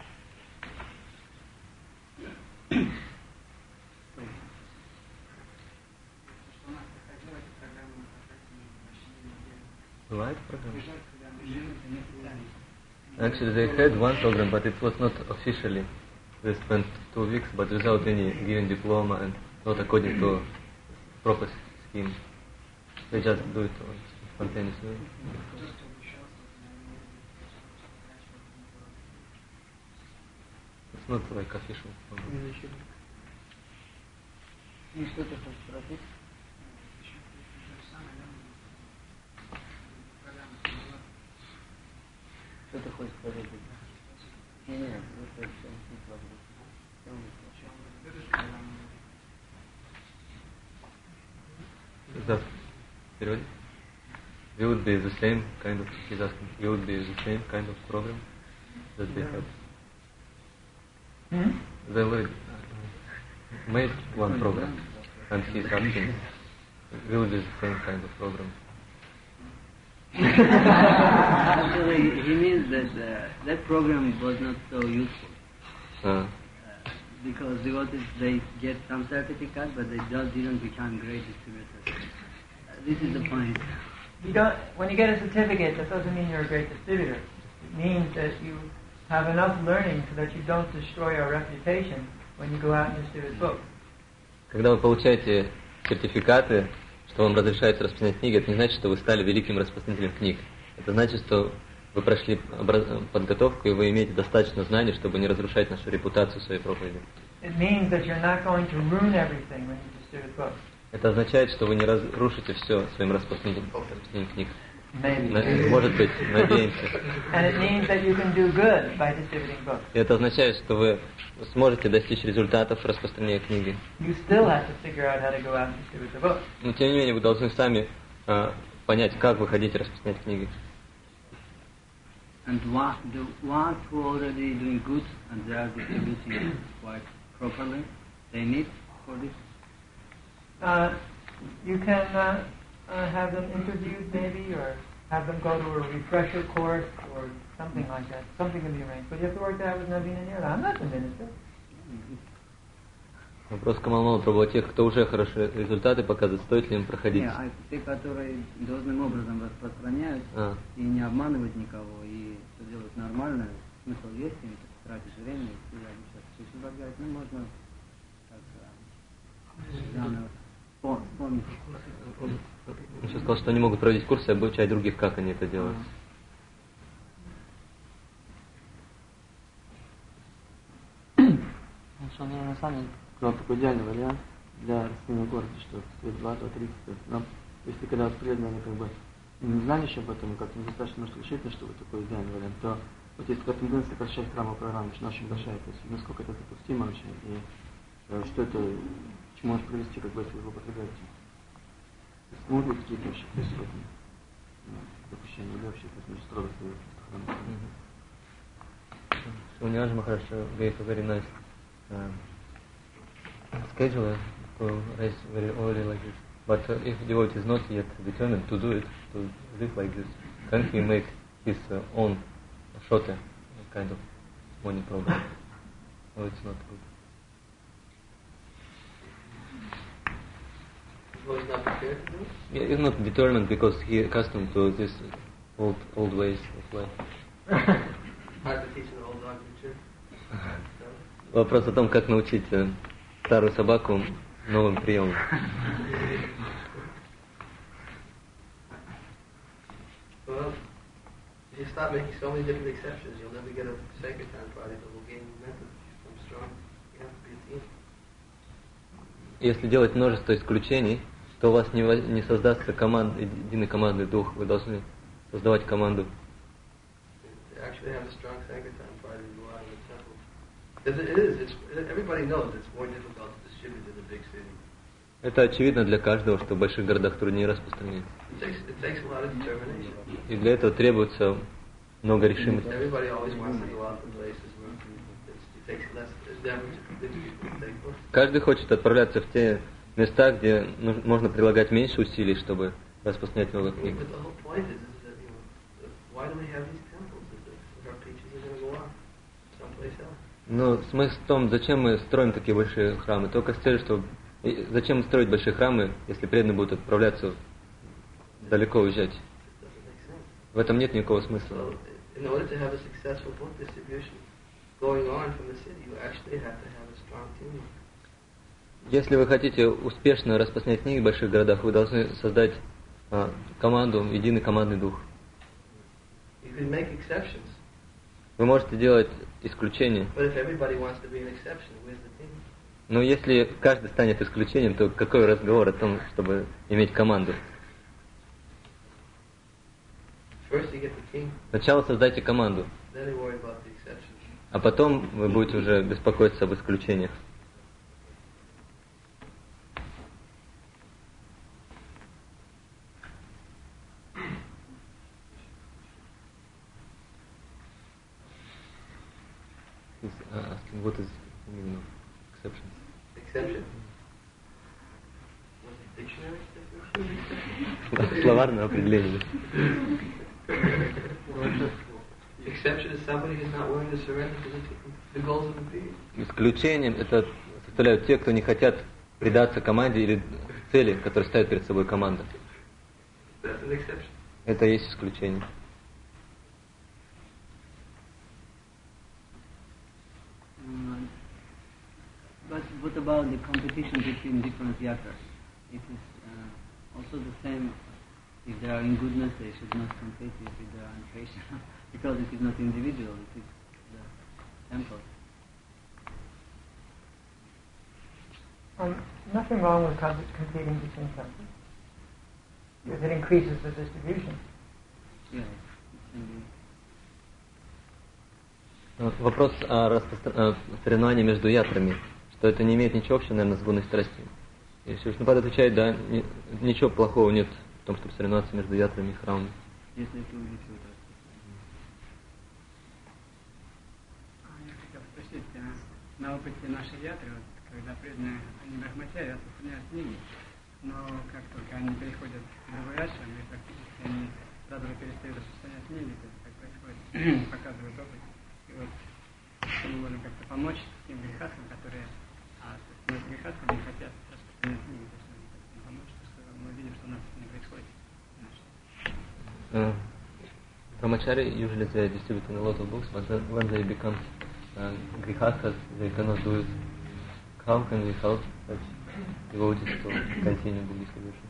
Speaker 3: Бывает программа? Actually, they had one program, but it was not officially. They spent two weeks, but without any given diploma and not according to proper scheme. They just do it on spontaneous way. It's not like official program.
Speaker 1: Ну, что ты хочешь спросить? Что ты хочешь сказать? Не, не, это все не вопрос.
Speaker 3: That period, we would be the same kind of, he's asking, we would be the same kind of program that they had.
Speaker 2: Hmm?
Speaker 3: They already made one program, and he's asking, we would be the same kind of program.
Speaker 1: Actually, he means that uh, that program was not so useful.
Speaker 3: Uh,
Speaker 1: Uh, because devotees, they get some certificate, but they just didn't become great distributors. Uh, this is the point.
Speaker 2: You don't. When you get a certificate, that doesn't mean you're a great distributor. It means that you have enough learning so that you don't destroy your reputation when you go out and distribute books.
Speaker 3: Когда вы получаете сертификаты, что вам разрешается распространять книги, это не значит, что вы стали великим распространителем книг. Это значит, что вы прошли подготовку и вы имеете достаточно знаний, чтобы не разрушать нашу репутацию своей проповеди.
Speaker 2: It means that you're not going to ruin everything when you distribute books.
Speaker 3: Это означает, что вы не разрушите все своим распространением книг.
Speaker 2: Maybe.
Speaker 3: Может быть, надеемся.
Speaker 2: And it means that you can do good by distributing books.
Speaker 3: И это означает, что вы сможете достичь результатов распространения книги.
Speaker 2: You still have to figure out how to go out and distribute the book.
Speaker 3: Но тем не менее вы должны сами э, понять, как вы хотите распространять книги.
Speaker 1: And one, the ones who already doing good and they are distributing it quite properly, they need for this.
Speaker 2: Uh, you can uh, uh, have them interviewed maybe, or have them go to a refresher course, or something like that. Something can be arranged. But you have to work that out with Naveen and Nira. I'm not the minister.
Speaker 3: Вопрос Камал пробовал тех, кто уже хорошие результаты показывает, стоит ли им проходить.
Speaker 1: Не, а те, которые должным образом распространяют
Speaker 3: А.
Speaker 1: и не обманывают никого, и все делают нормально, смысл есть, им тратишь время, и все обучаться. То есть говорить, ну можно так заново вспомнить.
Speaker 3: Он сейчас сказал, что они могут проводить курсы и обучать других, как они это делают.
Speaker 6: Что, наверное, на самом деле, такой идеальный вариант для растения города, что стоит два, два, тридцать. Но если когда вот преданные как бы не знали еще об этом, и как-то недостаточно может решительно, чтобы такой идеальный вариант, то вот есть такая тенденция сокращать храмовую программу, что она очень большая, то есть насколько это допустимо вообще, и э, что это, к чему может привести, как бы, если вы употребляете. То есть могут быть какие-то вообще, то есть в этом ну, допущения, или вообще, то есть очень строго стоит храмовая программа.
Speaker 3: So Niraj Maharaj gave a very nice uh, schedule to raise very early like this. But uh, if devotee is not yet determined to do it, to live like this, can he make his uh, own shorter kind of morning program? Oh, it's not good.
Speaker 4: Well, he's not prepared to do it?
Speaker 3: Yeah, he's not determined because he accustomed to this old old ways of life.
Speaker 4: Hard to teach an old dog to chew.
Speaker 3: Вопрос о том, как научить э, старую собаку новым приемам.
Speaker 4: Well, if you stop making so many different exceptions, you'll never get a Sankirtan party that will gain momentum, become strong. You have to be a team.
Speaker 3: Если делать множество исключений, то у вас не, воз- не создастся команд, единый командный дух. Вы должны создавать команду.
Speaker 4: To actually have a strong Sankirtan party and go out in the temple. Because it is, it's, everybody knows it's more difficult to distribute in the big city.
Speaker 3: Это очевидно для каждого, что в больших городах труднее распространять.
Speaker 4: It takes, it takes a lot of determination.
Speaker 3: И для этого требуется много решимости.
Speaker 4: Everybody always wants to go out to places where it's, it takes less endeavor to convince people to take books.
Speaker 3: Каждый хочет отправляться в те места, где нуж- можно прилагать меньше усилий, чтобы распространять много книг.
Speaker 4: But the whole point is, is that, you know, why do we have these temples if, if our preachers are going to go off someplace else?
Speaker 3: Но смысл в том, зачем мы строим такие большие храмы? Только с целью, чтобы... и Зачем строить большие храмы, если преданные будут отправляться далеко уезжать?
Speaker 4: It doesn't make sense.
Speaker 3: В этом нет никакого смысла.
Speaker 4: So, in order to have a successful book distribution going on from the city, you actually have to have a strong team.
Speaker 3: Если вы хотите успешно распространять книги в больших городах, вы должны создать а, команду, единый командный дух.
Speaker 4: You can make exceptions,
Speaker 3: Вы можете делать исключения,
Speaker 4: but if everybody wants to be an exception, where's the team?
Speaker 3: но если каждый станет исключением, то какой разговор о том, чтобы иметь команду?
Speaker 4: First you get the team,
Speaker 3: Сначала создайте команду,
Speaker 4: then you worry about the exceptions.
Speaker 3: а потом вы будете уже беспокоиться об исключениях. He's uh, asking what is the meaning of exceptions.
Speaker 4: Exception? What's the dictionary definition?
Speaker 3: Словарное определение.
Speaker 4: Exception is somebody who's not willing to surrender to the, the goals of the peace.
Speaker 3: Исключением это составляют те, кто не хотят предаться команде или цели, которые ставит перед собой команда.
Speaker 4: That's an exception.
Speaker 3: Это и есть исключение.
Speaker 1: Uh, but what about the competition between different yatras? It is uh, also the same. If they are in goodness, they should not compete. If they are in Krishna, because it is not individual, it is the temple.
Speaker 2: Um, nothing wrong with com- competing between temples, because it increases the distribution.
Speaker 1: Yeah, it can be.
Speaker 3: Вопрос о распространении соревнований между ятрами, что это не имеет ничего общего, наверное, с гунной страстью. И Шри Вишнупад отвечает, да, ни- ничего плохого нет в том, чтобы соревноваться между ятрами и храмами.
Speaker 1: Если это увеличивает расстояние.
Speaker 5: Я хотел спросить, на опыте нашей ятры, вот, когда преданные они брахмачари распространяют книги, но как только они переходят в другой ашрам, и практически они сразу же перестают распространять книги, то есть так происходит, показывают опыт. И вот мы можем как-то помочь тем грехаскам, которые а, с грехасками не хотят распространять книги, то есть мы как-то помочь, потому что мы видим, что у нас не происходит.
Speaker 3: Uh, brahmachari usually they distribute a lot of books, but then when they become uh, grihastas, they cannot do it. How can we help such devotees to continue the distribution?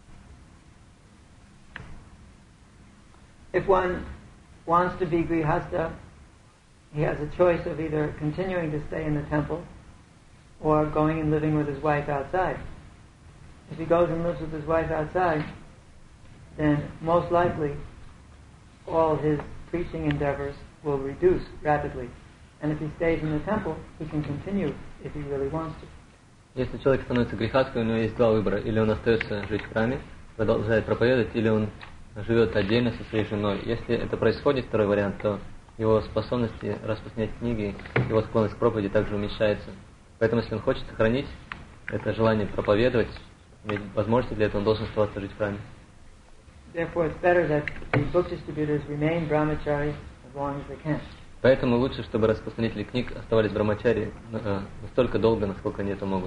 Speaker 2: If one wants to be grihasta, he has a choice of either continuing to stay in the temple or going and living with his wife outside. If he goes and lives with his wife outside, then most likely all his preaching endeavors will reduce rapidly. And if he stays in the temple, he can continue if he really wants to.
Speaker 3: Если человек становится грехаской, у него есть два выбора. Или он остается жить в храме, продолжает проповедовать, или он живет отдельно со своей женой. Если это происходит, второй вариант, то его способности распространять книги, его склонность к проповеди также уменьшается. Поэтому, если он хочет сохранить это желание проповедовать, иметь возможности для этого, он должен оставаться жить в храме.
Speaker 2: Therefore, it's better that the book distributors remain brahmachari as long as they can.
Speaker 3: Поэтому лучше, чтобы распространители книг оставались брамачари настолько долго, насколько они это могут.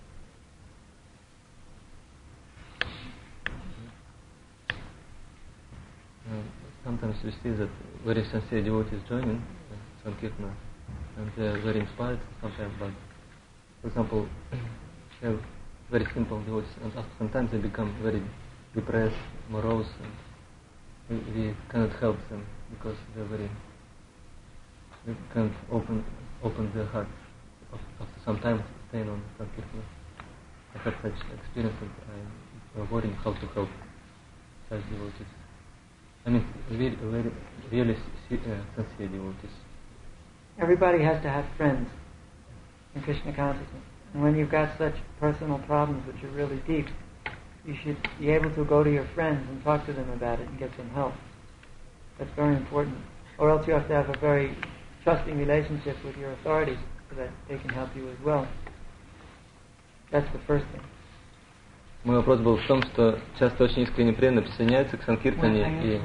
Speaker 3: Sometimes we see that very sincere devotees joining Sankirtana, and they are very inspired sometimes, but for example, they have very simple devotees, and sometimes they become very depressed, morose, and we, we cannot help them because they are very, they can't open open their hearts after some time staying on Sankirtana. I had such experience and I am worrying how to help such devotees. I mean, really, really, really uh, sincere devotees.
Speaker 2: Everybody has to have friends in Krishna consciousness. And when you've got such personal problems which are really deep, you should be able to go to your friends and talk to them about it and get some help. That's very important. Or else you have to have a very trusting relationship with your authorities so that they can help you as well. That's the first thing.
Speaker 3: Мой вопрос был в том, что часто очень искренне преданно присоединяются к Санкиртане, и,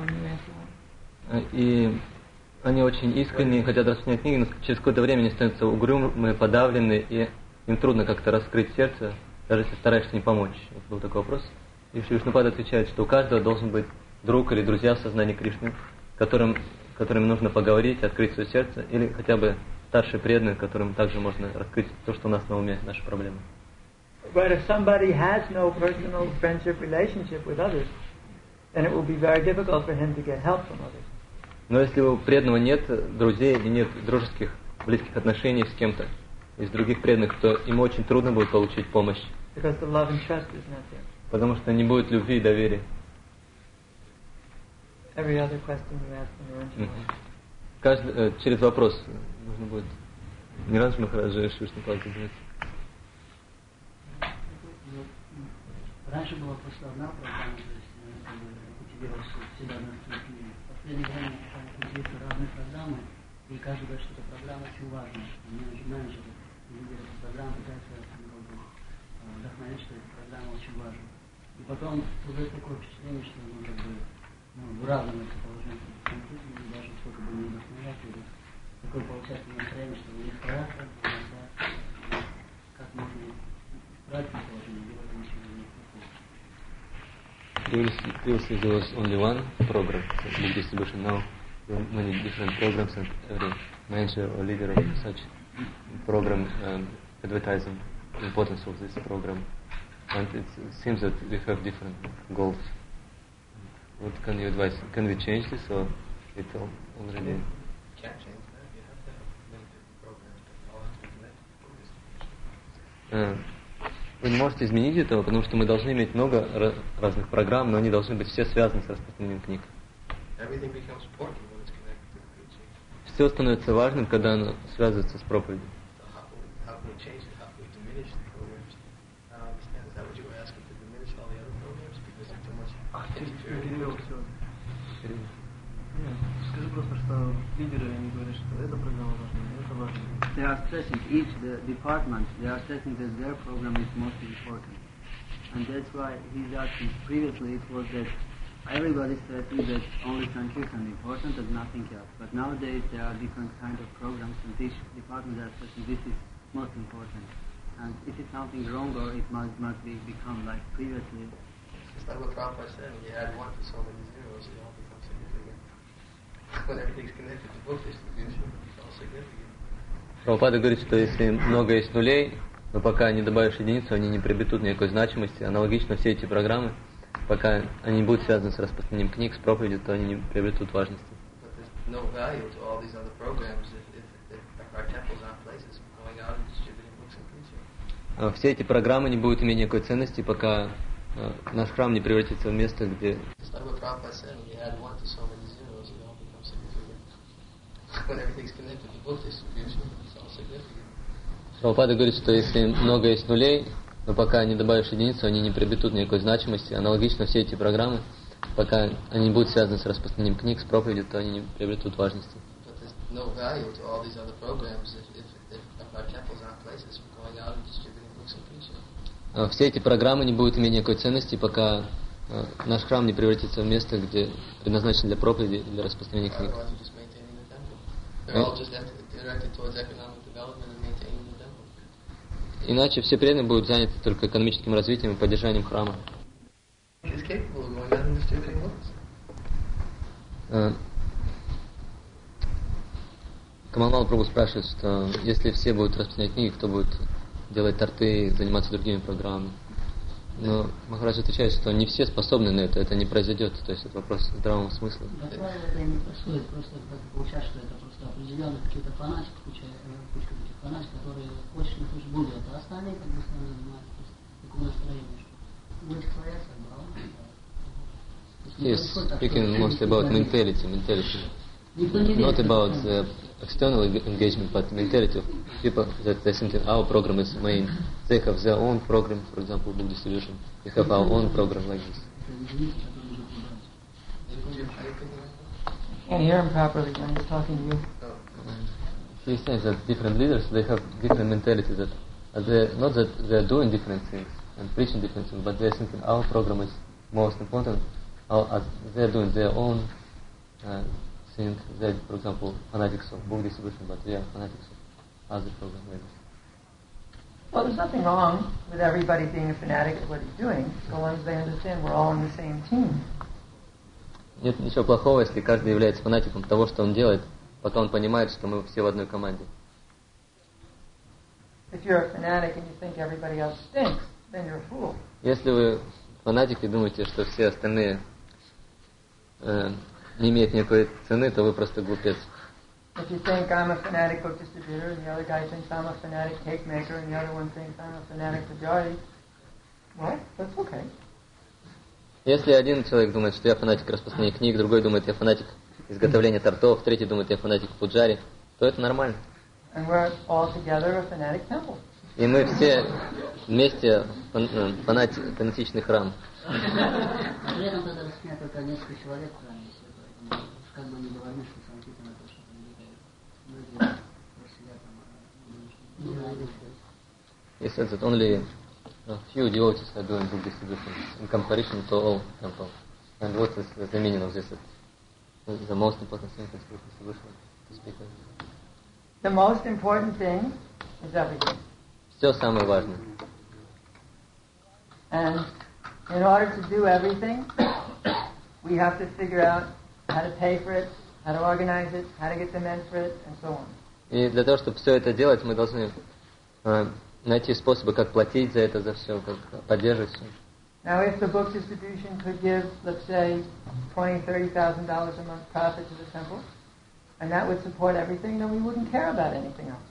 Speaker 3: и они очень искренне хотят распространять книги, но через какое-то время они становятся угрюмы, подавлены, и им трудно как-то раскрыть сердце, даже если стараешься не помочь. Это был такой вопрос. И Шри Вишнупада отвечает, что у каждого должен быть друг или друзья в сознании Кришны, которым, которым нужно поговорить, открыть свое сердце, или хотя бы старшие преданные, которым также можно раскрыть то, что у нас на уме, наши проблемы.
Speaker 2: But if somebody has no personal friendship relationship with others, then it will be very difficult for him to get help from others.
Speaker 3: Но если у преданного нет друзей и нет дружеских, близких отношений с кем-то из других преданных, то ему очень трудно будет получить помощь.
Speaker 2: Because the love and trust is not there.
Speaker 3: Потому что не будет любви и доверия.
Speaker 2: Every other question you ask in the
Speaker 3: Mm-hmm. Каждый, э, через вопрос нужно будет не раз Махараджа Шишнапада задать.
Speaker 7: Раньше была просто одна программа, то есть культивировался всегда на структуре. В последнее время культивируются разные программы, и каждый говорит, что эта программа очень важна. Менеджер, менеджер, лидер этой программы пытается вдохновить, что эта программа очень важна. И потом создается такое впечатление, что ну, как бы, ну, выравнивается положение конфликта, и даже сколько бы не вдохновлять, или такое получается настроение, что не стараться, как можно исправить это положение, делать ничего не происходит.
Speaker 3: Previously, previously there was only one program, so book distribution. Now there are many different programs, and every manager or leader of such program um, advertising the importance of this program. And it, it seems that we have different goals. What can you advise? Can we change this, or it already?
Speaker 4: Can't change that. You have to have many different programs that all have to connect to book distribution.
Speaker 3: Uh, Вы не можете изменить этого, потому что мы должны иметь много разных программ, но они должны быть все связаны с распространением книг. Все становится важным, когда оно связывается с проповедью.
Speaker 4: I don't understand. Is that what you were asking, to diminish all the other programs because they're too much interference?
Speaker 6: Нет, скажи просто, что лидеры, они говорят, что эта программа важна, это важно.
Speaker 1: They are stressing, each the department, they are stressing that their program is most important. And that's why he's asking, previously it was that everybody stressing that only Sankirtan is important and nothing else. But nowadays there are different kinds of programs and each department they are stressing this is most important. And if it's something wrong or it must, must be become like previously.
Speaker 4: It's like what Prabhupada said, when you add one to so many zeros, it all becomes significant. When everything's connected to book distribution, it's all significant.
Speaker 3: Прабхупада говорит, что если много есть нулей, но пока не добавишь единицу, они не приобретут никакой значимости. Аналогично все эти программы, пока они не будут связаны с распространением книг, с проповедью, то они не приобретут важности.
Speaker 4: But there's no value to all these other programs if, if, if our temples aren't places for going out and distributing books and preaching.
Speaker 3: Все эти программы не будут иметь никакой ценности, пока э, наш храм не превратится в место, где...
Speaker 4: It's like what Prabhupada said, when you add one to so many zeros, it all becomes significant. When everything's connected to book distribution, it's all significant.
Speaker 3: Прабхупада говорит, что если много есть нулей, но пока не добавишь единицу, они не приобретут никакой значимости. Аналогично все эти программы, пока они не будут связаны с распространением книг, с проповедью, то они не приобретут важности.
Speaker 4: But there's no value to all these other programs if, if, if, if our temples aren't places for going out and distributing books and preaching.
Speaker 3: Все эти программы не будут иметь никакой ценности, пока э, наш храм не превратится в место, где предназначен для проповеди и для распространения книг.
Speaker 4: Otherwise, you're just maintaining the temple. They're all just directed towards economic development and maintaining the temple.
Speaker 3: Иначе все преданные будут заняты только экономическим развитием и поддержанием храма.
Speaker 4: He's capable of going out and distributing books.
Speaker 3: Э, Камалмал Прабху спрашивает, что если все будут распространять книги, кто будет делать торты, заниматься другими программами. Но Махарадж отвечает, что не все способны на это, это не произойдет, то есть это вопрос здравого смысла.
Speaker 7: Как правило, это не происходит, просто как получается, что это просто определенные какие-то фанатики, куча, куча таких фанатиков, которые хочешь не хочешь будут, а остальные как бы стороны занимаются просто такое настроение, что будет творяться,
Speaker 3: Yes, speaking mostly about mentality, mentality. Not about the external engagement, but mentality of people that they think our program is main. They have their own program, for example, book distribution. We have our own program like this.
Speaker 2: Can't hear him properly when he's talking to you.
Speaker 3: He says that different leaders, they have different mentality. That uh, they, not that they are doing different things and preaching different things, but they are thinking our program is most important. Our, uh, they are doing their own uh, thing. They, for example, fanatics of book distribution, but we are fanatics of other programs like this.
Speaker 2: Well, there's nothing wrong with everybody being a fanatic at what he's doing, so long as they understand we're all on the same team.
Speaker 3: Нет ничего плохого, если каждый является фанатиком того, что он делает, пока он понимает, что мы все в одной команде.
Speaker 2: If you're a fanatic and you think everybody else stinks, then you're a fool.
Speaker 3: Если вы фанатик и думаете, что все остальные э, не имеют никакой цены, то вы просто глупец.
Speaker 2: If you think I'm a fanatic book distributor and the other guy thinks I'm a fanatic cake maker and the other one thinks I'm a fanatic pujari, well, that's okay.
Speaker 3: Если один человек думает, что я фанатик распространения книг, другой думает, я фанатик изготовления тортов, третий думает, я фанатик пуджари, то это нормально.
Speaker 2: And we're all together a fanatic temple.
Speaker 3: И мы все вместе фан, фанати, фанатичный храм.
Speaker 7: При этом тогда снять только несколько человек в храме, поэтому как бы не говорили, что Санкиртан это что-то великое.
Speaker 3: He said that only a few devotees are doing book distribution in comparison to all temples. And what is the meaning of this? The most important thing is book distribution. To speak of.
Speaker 2: The most important thing is everything.
Speaker 3: Все самое важное.
Speaker 2: And in order to do everything, we have to figure out how to pay for it, how to organize it, how to get the men for it, and so on.
Speaker 3: И для того, чтобы все это делать, мы должны э, найти способы, как платить за это, за все, как поддерживать все.
Speaker 2: Now, if the book distribution could give, let's say, twenty, thirty thousand dollars a month profit to the temple, and that would support everything, then we wouldn't care about anything else.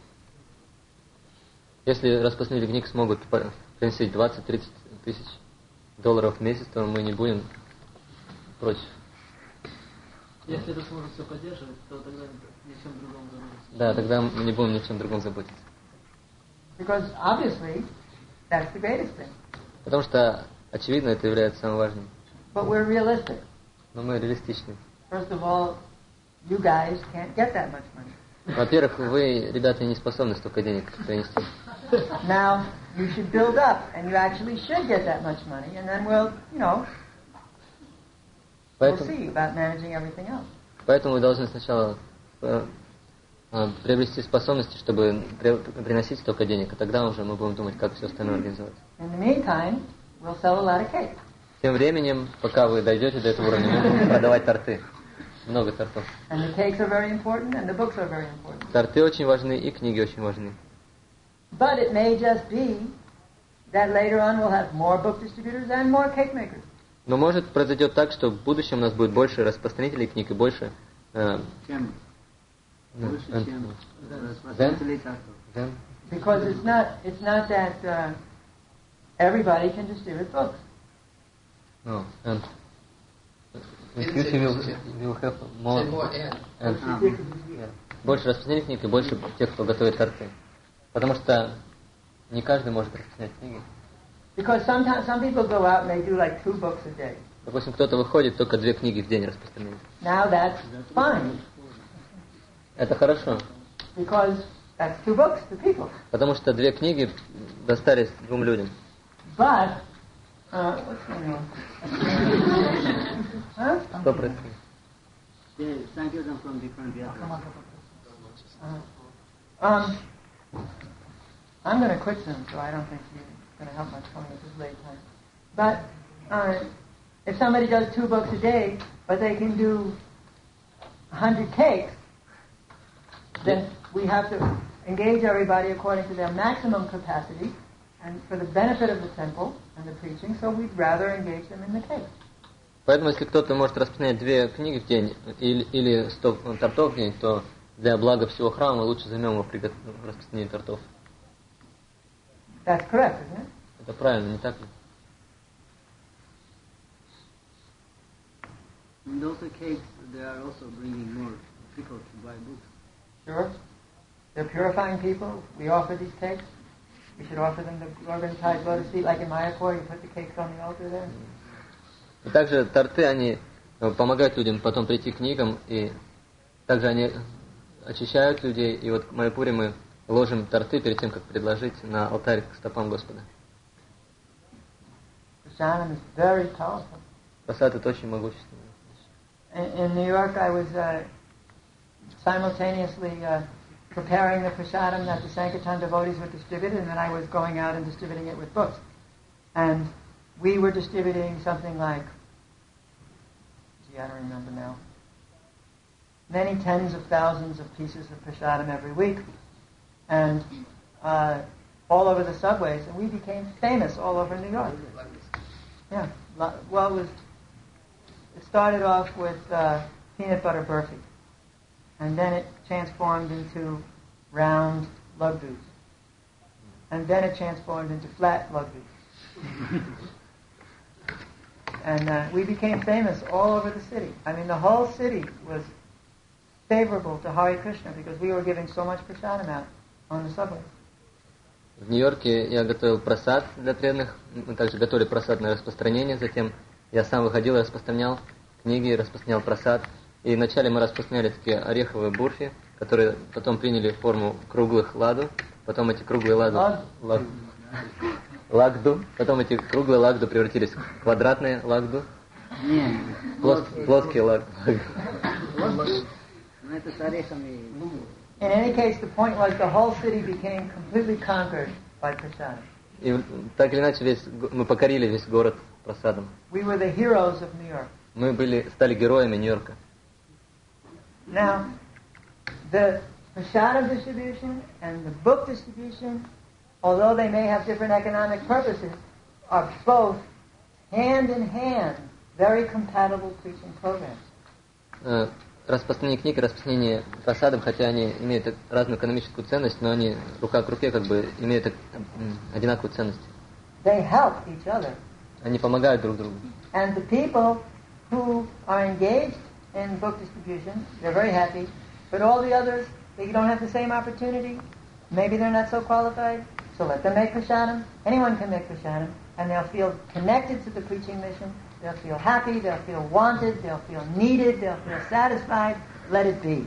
Speaker 3: Если распространители книг смогут приносить двадцать-тридцать тысяч долларов в месяц, то мы не будем против.
Speaker 6: Если это сможет все поддерживать, то тогда ни о чем другом заботиться.
Speaker 3: Да, тогда мы не будем ни о чем другом заботиться.
Speaker 2: Because obviously, That's the greatest thing.
Speaker 3: Потому что, очевидно, это является самым важным.
Speaker 2: But we're realistic.
Speaker 3: Но мы реалистичны.
Speaker 2: First of all, you guys can't get that much money.
Speaker 3: Во-первых, вы, ребята, не способны столько денег принести.
Speaker 2: Now, you should build up, and you actually should get that much money, and then we'll, you know, we'll see about managing everything else.
Speaker 3: Поэтому вы должны сначала э, э, приобрести способности, чтобы при, приносить столько денег, а тогда уже мы будем думать, как все остальное организовать.
Speaker 2: In the meantime, we'll sell a lot of cake.
Speaker 3: Тем временем, пока вы дойдете до этого уровня, мы будем продавать торты. Много тортов.
Speaker 2: And the cakes are very important, and the books are very important.
Speaker 3: Торты очень важны, и книги очень важны.
Speaker 2: But it may just be that later on we'll have more book distributors and more cake makers.
Speaker 3: Но может произойдет так, что в будущем у нас будет больше распространителей книг и больше... Э,
Speaker 1: Чем?
Speaker 3: ну,
Speaker 1: Больше,
Speaker 3: э,
Speaker 1: чем
Speaker 3: Зен?
Speaker 1: распространителей тортов.
Speaker 3: Зен?
Speaker 2: Because it's not, it's not that uh, everybody can distribute books.
Speaker 3: No, and in future we will, we will have more,
Speaker 4: Say more and.
Speaker 3: and
Speaker 1: А,
Speaker 3: yeah, больше распространителей книг и больше тех, кто готовит торты. Потому что не каждый может распространять книги.
Speaker 2: Because sometimes some people go out and they do like two books a day.
Speaker 3: Допустим, кто-то выходит, только две книги в день распространяет.
Speaker 2: Now that's fine.
Speaker 3: Это хорошо,
Speaker 2: Because that's two books to people.
Speaker 3: потому что две книги достались двум людям.
Speaker 2: But, uh, what's going on? Huh?
Speaker 3: Что происходит?
Speaker 1: They sample them from different authors.
Speaker 2: Uh, um, I'm going to quit soon, so I don't think you're going to help much coming at this late time. But uh, if somebody does two books a day, but they can do a hundred cakes, then we have to engage everybody according to their maximum capacity and for the benefit of the temple and the preaching, so we'd rather engage them in the cakes.
Speaker 3: Поэтому, если кто-то может распространять две книги в день или, или сто тортов в день, то для блага всего храма лучше займем его при распространении тортов.
Speaker 2: That's correct, isn't it?
Speaker 3: Это правильно, не так ли?
Speaker 1: And also cakes, they are also bringing more people to buy books.
Speaker 2: Sure. They're purifying people. We offer these cakes. We should offer them to Gorgon Tide Lotus Feet, like in Mayapur, you put the cakes on the altar there.
Speaker 3: И также торты, они помогают людям потом прийти к книгам, и также они очищают людей. И вот в Майяпуре мы ложим торты перед тем, как предложить на алтарь к стопам Господа.
Speaker 2: Prasadam is very powerful.
Speaker 3: Прасад — это очень могущественно.
Speaker 2: In, in New York, I was uh, simultaneously uh, preparing the prasadam that the Sankirtan devotees would distribute, and then I was going out and distributing it with books. And we were distributing something like, gee, I don't remember now, many tens of thousands of pieces of prasadam every week, and uh, all over the subways, and we became famous all over New York. Yeah, well, it was. It started off with uh, peanut butter burfi, and then it transformed into round lugdus, and then it transformed into flat lugdus. And uh, we became famous all over the city. I mean, the whole city was favorable to Hare Krishna because we were giving so much prasadam out on the subway.
Speaker 3: В Нью-Йорке я готовил прасад для преданных, мы также готовили прасад на распространение, затем я сам выходил и распространял книги, распространял прасад. И вначале мы распространяли такие ореховые бурфи, которые потом приняли форму круглых ладу, потом эти круглые ладу, лаг, лагду, потом эти круглые лагду превратились в квадратные лагду, плос, плоские лагду.
Speaker 2: In any case, the point was the whole city became completely conquered by prasadam.
Speaker 3: И так или иначе весь, мы покорили весь город прасадом.
Speaker 2: We were the heroes of New York.
Speaker 3: Мы были, стали героями Нью-Йорка.
Speaker 2: Now, the prasadam distribution and the book distribution, although they may have different economic purposes, are both hand in hand very compatible preaching programs.
Speaker 3: Распространение книг и распространение прасадом, хотя они имеют разную экономическую ценность, но они рука к руке как бы имеют одинаковую ценность.
Speaker 2: They help each other.
Speaker 3: Они помогают друг другу.
Speaker 2: And the people who are engaged in book distribution, they're very happy. But all the others, they don't have the same opportunity. Maybe they're not so qualified. So let them make prasadam. Anyone can make prasadam. And they'll feel connected to the preaching mission. They'll feel happy. They'll feel wanted. They'll feel needed. They'll feel satisfied. Let it be.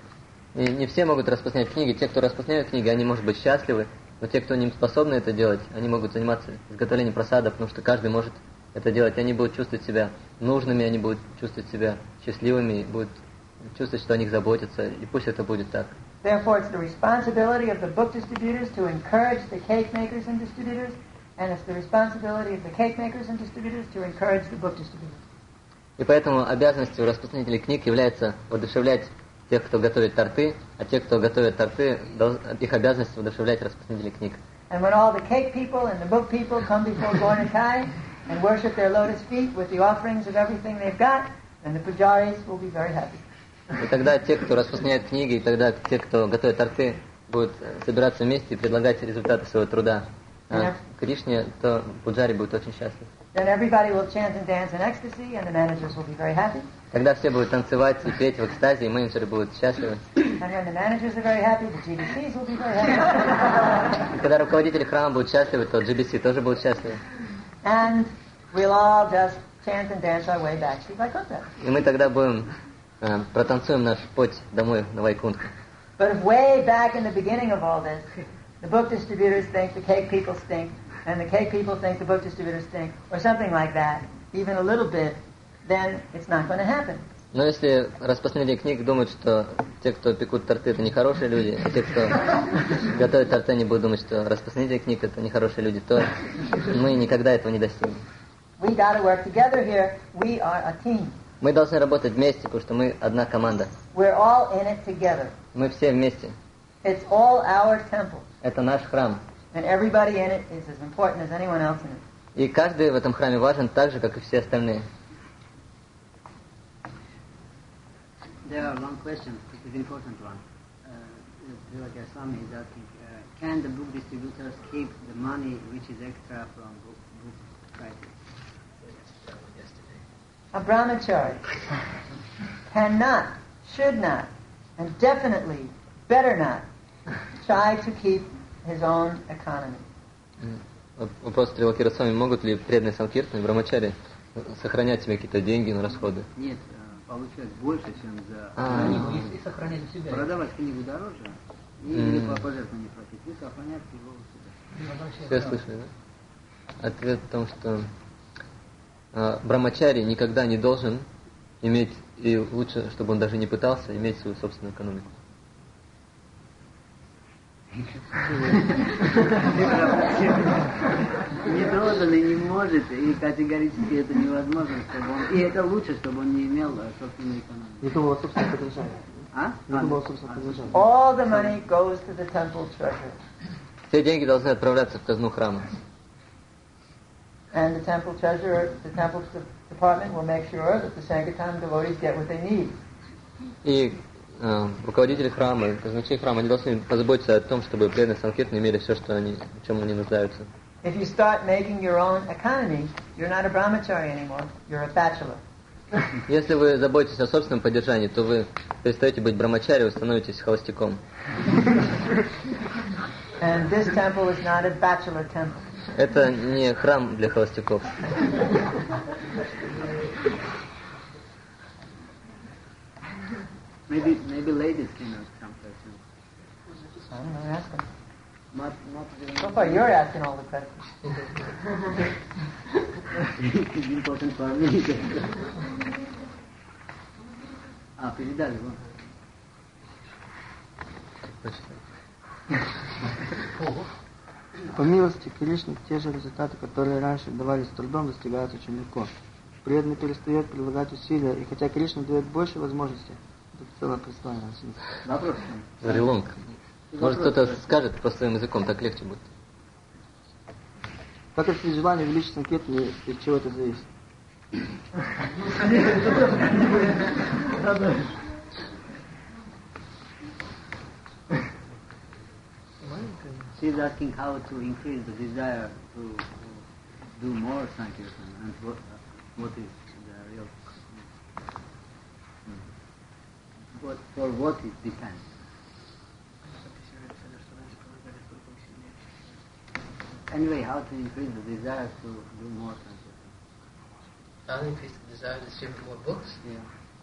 Speaker 3: И не все могут распространять книги. Те, кто распространяют книги, они, может быть, счастливы. Но те, кто не способны это делать, они могут заниматься изготовлением просада, потому что каждый может это делать. Они будут чувствовать себя нужными, они будут чувствовать себя счастливыми, будут чувствовать, что о них заботятся. И пусть это будет так.
Speaker 2: Therefore, it's the responsibility of the book distributors to encourage the cake makers and distributors, and it's the responsibility of the cake makers and distributors to encourage the book distributors.
Speaker 3: И поэтому обязанностью распространителей книг является воодушевлять тех, кто готовит торты, а те, кто готовят торты, их обязанность воодушевлять распространителей книг.
Speaker 2: And when all the cake people and the book people come before Gaura-Nitai and worship their lotus feet with the offerings of everything they've got, then the pujaris will be very happy.
Speaker 3: И тогда те, кто распространяет книги, и тогда те, кто готовит торты, будут собираться вместе и предлагать результаты своего труда а Кришне, то пуджари будут очень счастливы.
Speaker 2: Then everybody will chant and dance in ecstasy, and the managers will be very happy.
Speaker 3: Тогда все будут танцевать и петь в экстазе, и менеджеры будут счастливы.
Speaker 2: And when the managers are very happy, the G B Cs will be very happy.
Speaker 3: И когда руководители храма будут счастливы, то джи би си тоже будут счастливы.
Speaker 2: And we'll all just chant and dance our way back to Vaikuntha.
Speaker 3: И мы тогда будем э, протанцуем наш путь домой на Вайкунтху.
Speaker 2: But if way back in the beginning of all this, the book distributors think the cake people stink, and the cake people think the book distributors stink, or something like that, even a little bit, then it's not going to happen.
Speaker 3: Но если распространители книг думают, что те, кто пекут торты, это нехорошие люди, а те, кто готовят торты, они будут думать, что распространители книг это нехорошие люди, то мы никогда этого не достигнем.
Speaker 2: We got to work together here. We are a team.
Speaker 3: Мы должны работать вместе, потому что мы одна команда.
Speaker 2: We're all in it together.
Speaker 3: Мы все вместе.
Speaker 2: It's all our temple.
Speaker 3: Это наш храм.
Speaker 2: And everybody in it is as important as anyone else in it.
Speaker 3: И каждый в этом храме важен так же, как и все остальные.
Speaker 1: There are one question, it is an important one. Uh, Swami is asking, uh, can the book distributors keep the money which is extra from book, book prices?
Speaker 2: A brahmachari cannot, should not, and definitely better not try to keep his own economy.
Speaker 3: Вопрос Трилакира Свами, могут ли преданные Санкиртаны, брамачари, сохранять себе какие-то деньги на расходы?
Speaker 1: Нет, получать больше, чем за...
Speaker 3: А,
Speaker 7: Если сохранять у себя.
Speaker 1: Продавать книгу дороже, или по пожертвованию платить, и сохранять его у себя.
Speaker 3: Все слышали, да? Ответ в том, что а, брамачари никогда не должен иметь, и лучше, чтобы он даже не пытался, иметь свою собственную экономику.
Speaker 1: Не должен и не может, и категорически это невозможно, чтобы он... И это лучше, чтобы он не имел собственной экономики.
Speaker 6: Не думал о собственном содержании.
Speaker 1: А?
Speaker 6: Не думал о собственном содержании.
Speaker 2: All the money goes to the temple treasury.
Speaker 3: Все деньги должны отправляться в казну храма.
Speaker 2: And the temple treasurer, the temple department will make sure that the Sankirtan devotees get what they need.
Speaker 3: И э, руководители храма, казначей храма, они должны позаботиться о том, чтобы преданные Санкиртаны имели все, что они, в чем они нуждаются.
Speaker 2: If you start making your own economy, you're not a brahmachari anymore, you're a bachelor.
Speaker 3: Если вы заботитесь о собственном поддержании, то вы перестаете быть брамачари, вы становитесь холостяком.
Speaker 2: And this temple is not a bachelor temple.
Speaker 3: Это не храм для холостяков.
Speaker 1: Maybe, maybe ladies cannot come first.
Speaker 2: I don't know, ask them.
Speaker 1: Not, not
Speaker 2: So far, you're asking all the questions.
Speaker 1: It's important for me. А, передали, вон.
Speaker 6: По милости Кришны, те же результаты, которые раньше давались с трудом, достигаются очень легко. Преданный перестает прилагать усилия, и хотя Кришна дает больше возможностей, это целое представление.
Speaker 1: Вопрос.
Speaker 3: Very long. Может, кто-то скажет просто своим языком, так легче будет.
Speaker 6: Как это желание увеличить санкиртаны, от чего это зависит?
Speaker 1: She's asking how to increase the desire to, to do more Sankirtan and what, what is the real... What, for what it depends. Anyway, how to increase the desire to do more Sankirtan?
Speaker 4: How to increase the desire to distribute more books?
Speaker 1: Yeah.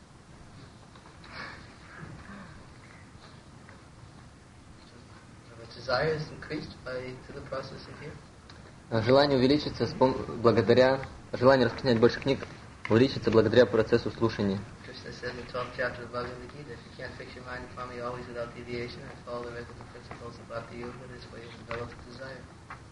Speaker 4: The desire is increased by through the process of hearing.
Speaker 3: Желание увеличится с пом- благодаря, желание распространять больше книг увеличится благодаря процессу слушания.
Speaker 4: Krishna said in the twelfth chapter of Bhagavad Gita, if you can't fix your mind upon me always without deviation and follow the regular principles of Bhakti Yoga, this way you develop desire.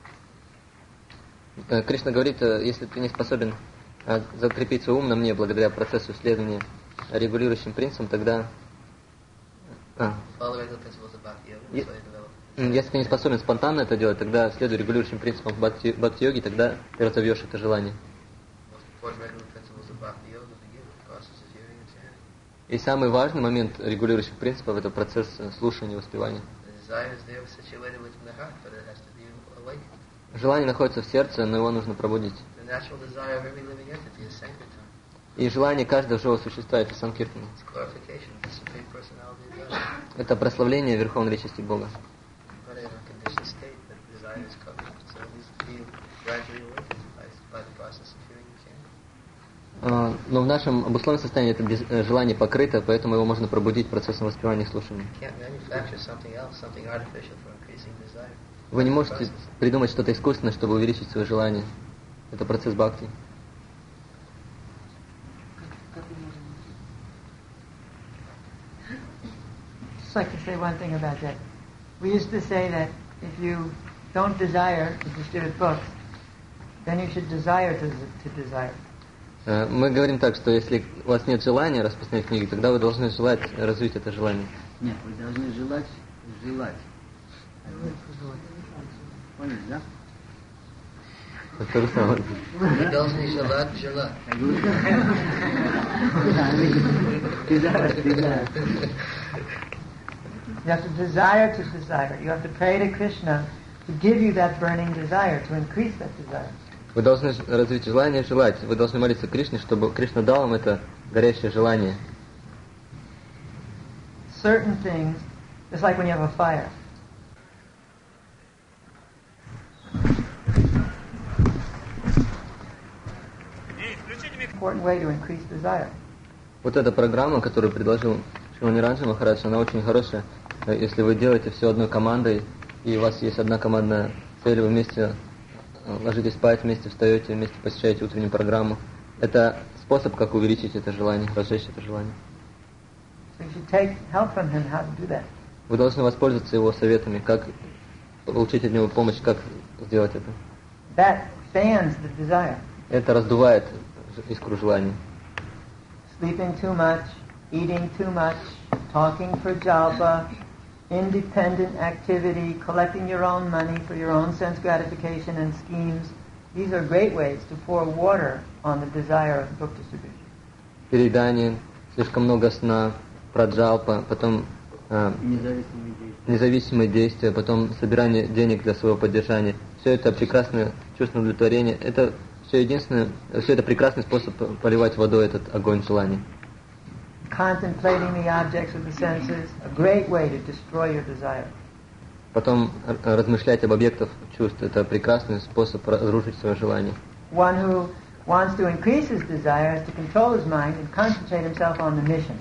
Speaker 3: Э, Кришна говорит, э, если ты не способен э, закрепить свой ум на мне благодаря процессу исследования регулирующим принципам, тогда... А,
Speaker 4: Follow the regular principles of Bhakti Yoga,
Speaker 3: Ye-
Speaker 4: this way you develop
Speaker 3: м, если ты не способен спонтанно это делать, тогда следуй регулирующим принципам бхакти- бхакти-йоги, тогда ты разовьешь это желание.
Speaker 4: most important regular principles of Bhakti Yoga begin with the process of hearing and chanting.
Speaker 3: И самый важный момент регулирующих принципов – это процесс э, слушания и воспевания.
Speaker 4: The desire is there situated within the heart, but it has to be awakened.
Speaker 3: Желание находится в сердце, но его нужно пробудить.
Speaker 4: The natural desire of every living entity is Sankirtan.
Speaker 3: И желание каждого живого существа – это санкиртана.
Speaker 4: It's glorification of the Supreme Personality of God.
Speaker 3: Это прославление Верховной Личности Бога.
Speaker 4: But in a conditioned state, the desire is covered, so it needs to be gradually awakened by, by the process of hearing and chanting.
Speaker 3: А, Но в нашем обусловленном состоянии это без- э, желание покрыто, поэтому его можно пробудить процессом воспевания и слушания.
Speaker 4: You can't manufacture something else, something artificial for increasing desire.
Speaker 3: Вы не можете придумать что-то искусственное, чтобы увеличить свое желание. Это процесс бхакти.
Speaker 2: Just like to say one thing about that. We used to say that if you don't desire to distribute books, then you should desire to, to desire.
Speaker 3: Э, Мы говорим так, что если у вас нет желания распространять книги, тогда вы должны желать развить это желание.
Speaker 1: Нет, вы должны желать, желать. Поняли, да?
Speaker 3: Это то же самое.
Speaker 4: Вы должны желать, желать.
Speaker 1: Desire, desire.
Speaker 2: You have to desire to desire. You have to pray to Krishna to give you that burning desire, to increase that desire.
Speaker 3: Вы должны ж- развить желание желать. Вы должны молиться Кришне, чтобы Кришна дал вам это горящее желание.
Speaker 2: Certain things, just like when you have a fire. Important way to increase desire.
Speaker 3: Вот эта программа, которую предложил Шримани Ранджи Махарадж, она очень хорошая. Э, Если вы делаете все одной командой, и у вас есть одна командная цель, вы вместе э, ложитесь спать, вместе встаете, вместе посещаете утреннюю программу. Это способ, как увеличить это желание, разжечь это желание.
Speaker 2: So you should take help from him how to do that.
Speaker 3: Вы должны воспользоваться его советами, как получить от него помощь, как сделать это.
Speaker 2: That fans the desire.
Speaker 3: Это раздувает ж- искру желания.
Speaker 2: Sleeping too much, eating too much, talking for jalpa, independent activity, collecting your own money for your own sense gratification and schemes. These are great ways to pour water on the desire of book distribution.
Speaker 3: Переедание, слишком много сна, праджалпа, потом э,
Speaker 1: Независимые действия.
Speaker 3: независимые действия, потом собирание денег для своего поддержания. Все это прекрасное чувство удовлетворения. Это все единственное, все это прекрасный способ поливать водой этот огонь желания.
Speaker 2: Contemplating the objects of the senses, a great way to destroy your desire.
Speaker 3: Потом р- размышлять об объектах чувств. Это прекрасный способ разрушить свое желание.
Speaker 2: One who wants to increase his desire has to control his mind and concentrate himself on the mission.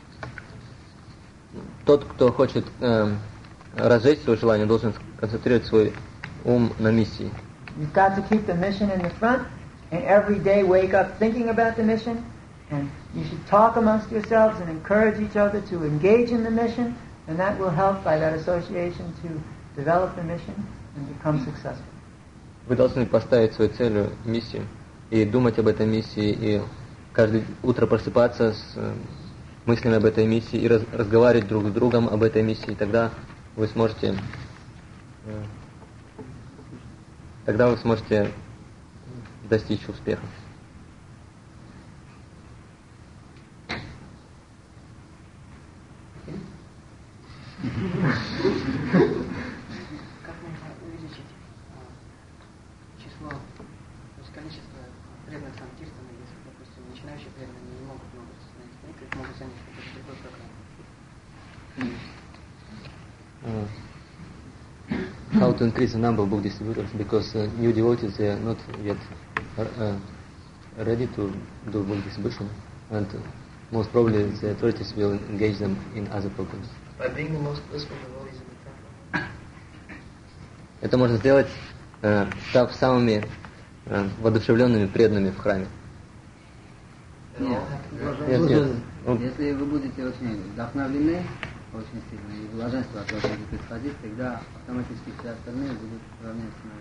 Speaker 3: Тот, кто хочет э, разжечь свое желание, должен концентрировать свой ум на миссии.
Speaker 2: You've got to keep the mission in the front and every day wake up thinking about the mission, and you should talk amongst yourselves and encourage each other to engage in the mission, and that will help by that association to develop the mission and become successful.
Speaker 3: Вы должны поставить свою целью миссию и думать об этой миссии, и каждое утро просыпаться с э, мыслями об этой миссии и раз- разговаривать друг с другом об этой миссии, и тогда вы сможете э, тогда вы сможете достичь успеха.
Speaker 7: Как можно увеличить а, число, то есть количество преданных санкиртана, если, допустим, начинающие преданные не могут много состоять книг, их могут занять какой-то другой программой.
Speaker 3: Э, how to increase the number of book distributors, because uh, new devotees they are not yet uh, ready to do book distribution, and uh, most probably the authorities will engage them in other programs.
Speaker 4: By being the most blissful devotees in the temple.
Speaker 3: Это можно сделать, э, став самыми э, воодушевленными, преданными в храме.
Speaker 1: Нет,
Speaker 3: Нет, нет. Ну,
Speaker 1: если вы будете очень вдохновлены, очень сильно, и блаженство от вас будет исходить, тогда автоматически все остальные будут равняться на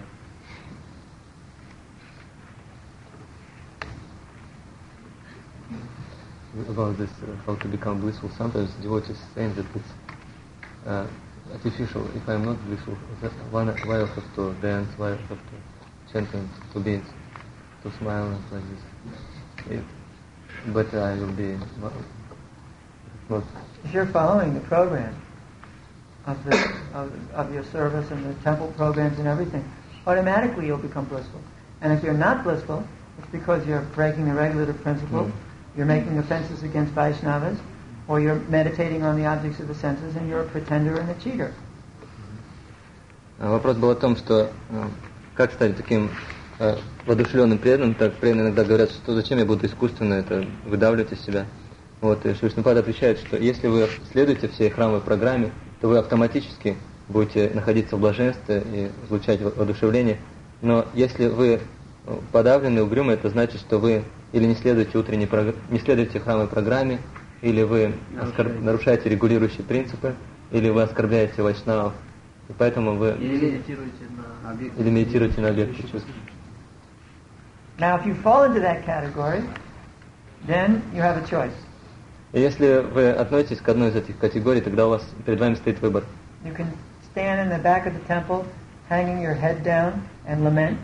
Speaker 1: это.
Speaker 3: About this, uh, how to become blissful, sometimes devotees saying that it's uh, artificial. If I'm not blissful, that one, why I have to dance, why I have to chant, to be, to smile and like this. It, but I will be not. not
Speaker 2: If you're following the program of the of, of your service and the temple programs and everything, automatically you'll become blissful. And if you're not blissful, it's because you're breaking the regulative principle, mm. you're making offenses against Vaishnavas, or you're meditating on the objects of the senses, and you're a pretender and a cheater.
Speaker 3: Вопрос был о том, что э, как стать таким э, воодушевленным преданным. Так преданные иногда говорят, что зачем я буду искусственно это выдавливать из себя. Вот, и Шри Вишнупада отвечает, что если вы следуете всей храмовой программе, то вы автоматически будете находиться в блаженстве и излучать воодушевление. Но если вы подавлены, угрюмы, это значит, что вы или не следуете утренней прогр... не следуете храмовой программе, или вы оскор... нарушаете регулирующие принципы, или вы оскорбляете вайшнавов. И поэтому вы
Speaker 1: или
Speaker 3: медитируете на объекте чувств.
Speaker 2: Now, if you fall into that category, then you have a choice.
Speaker 3: И если вы относитесь к одной из этих категорий, тогда у вас перед вами стоит выбор.
Speaker 2: You can stand in the back of the temple, hanging your head down and lament.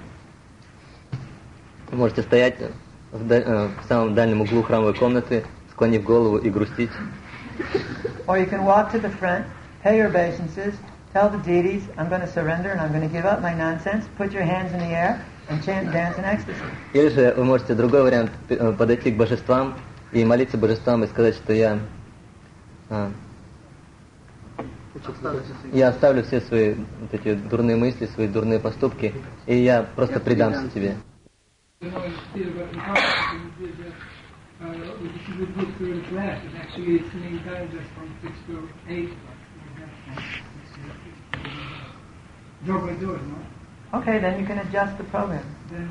Speaker 3: Вы можете стоять в, даль... в самом дальнем углу храмовой комнаты, склонив голову и грустить.
Speaker 2: Or you can walk to the front, pay your obeisances, tell the deities, I'm going to surrender and I'm going to give up my nonsense, put your hands in the air and chant, dance in ecstasy.
Speaker 3: Или же вы можете, другой вариант, подойти к божествам и молиться божествам и сказать, что я а, я оставлю все свои вот эти дурные мысли, свои дурные поступки, и я просто предамся тебе.
Speaker 2: Okay, then you can adjust the program.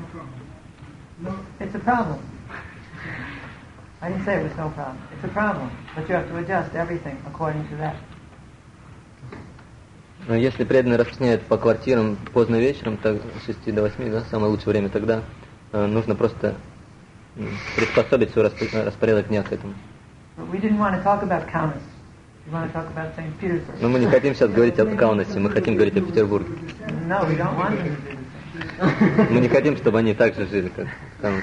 Speaker 2: It's a problem. I didn't say it was no problem. It's a problem, but you have to adjust everything according to that.
Speaker 3: Но если преданные распространяют по квартирам поздно вечером, так с шести до восьми, да, самое лучшее время, тогда э, нужно просто приспособить свой распорядок дня к этому.
Speaker 2: We didn't want to talk about Kaunas. We want to talk about Saint Petersburg.
Speaker 3: Но мы не хотим сейчас говорить о Каунасе, мы хотим говорить о Петербурге.
Speaker 2: No, we don't want them to do the
Speaker 3: Мы не хотим, чтобы они так же жили, как Каунас.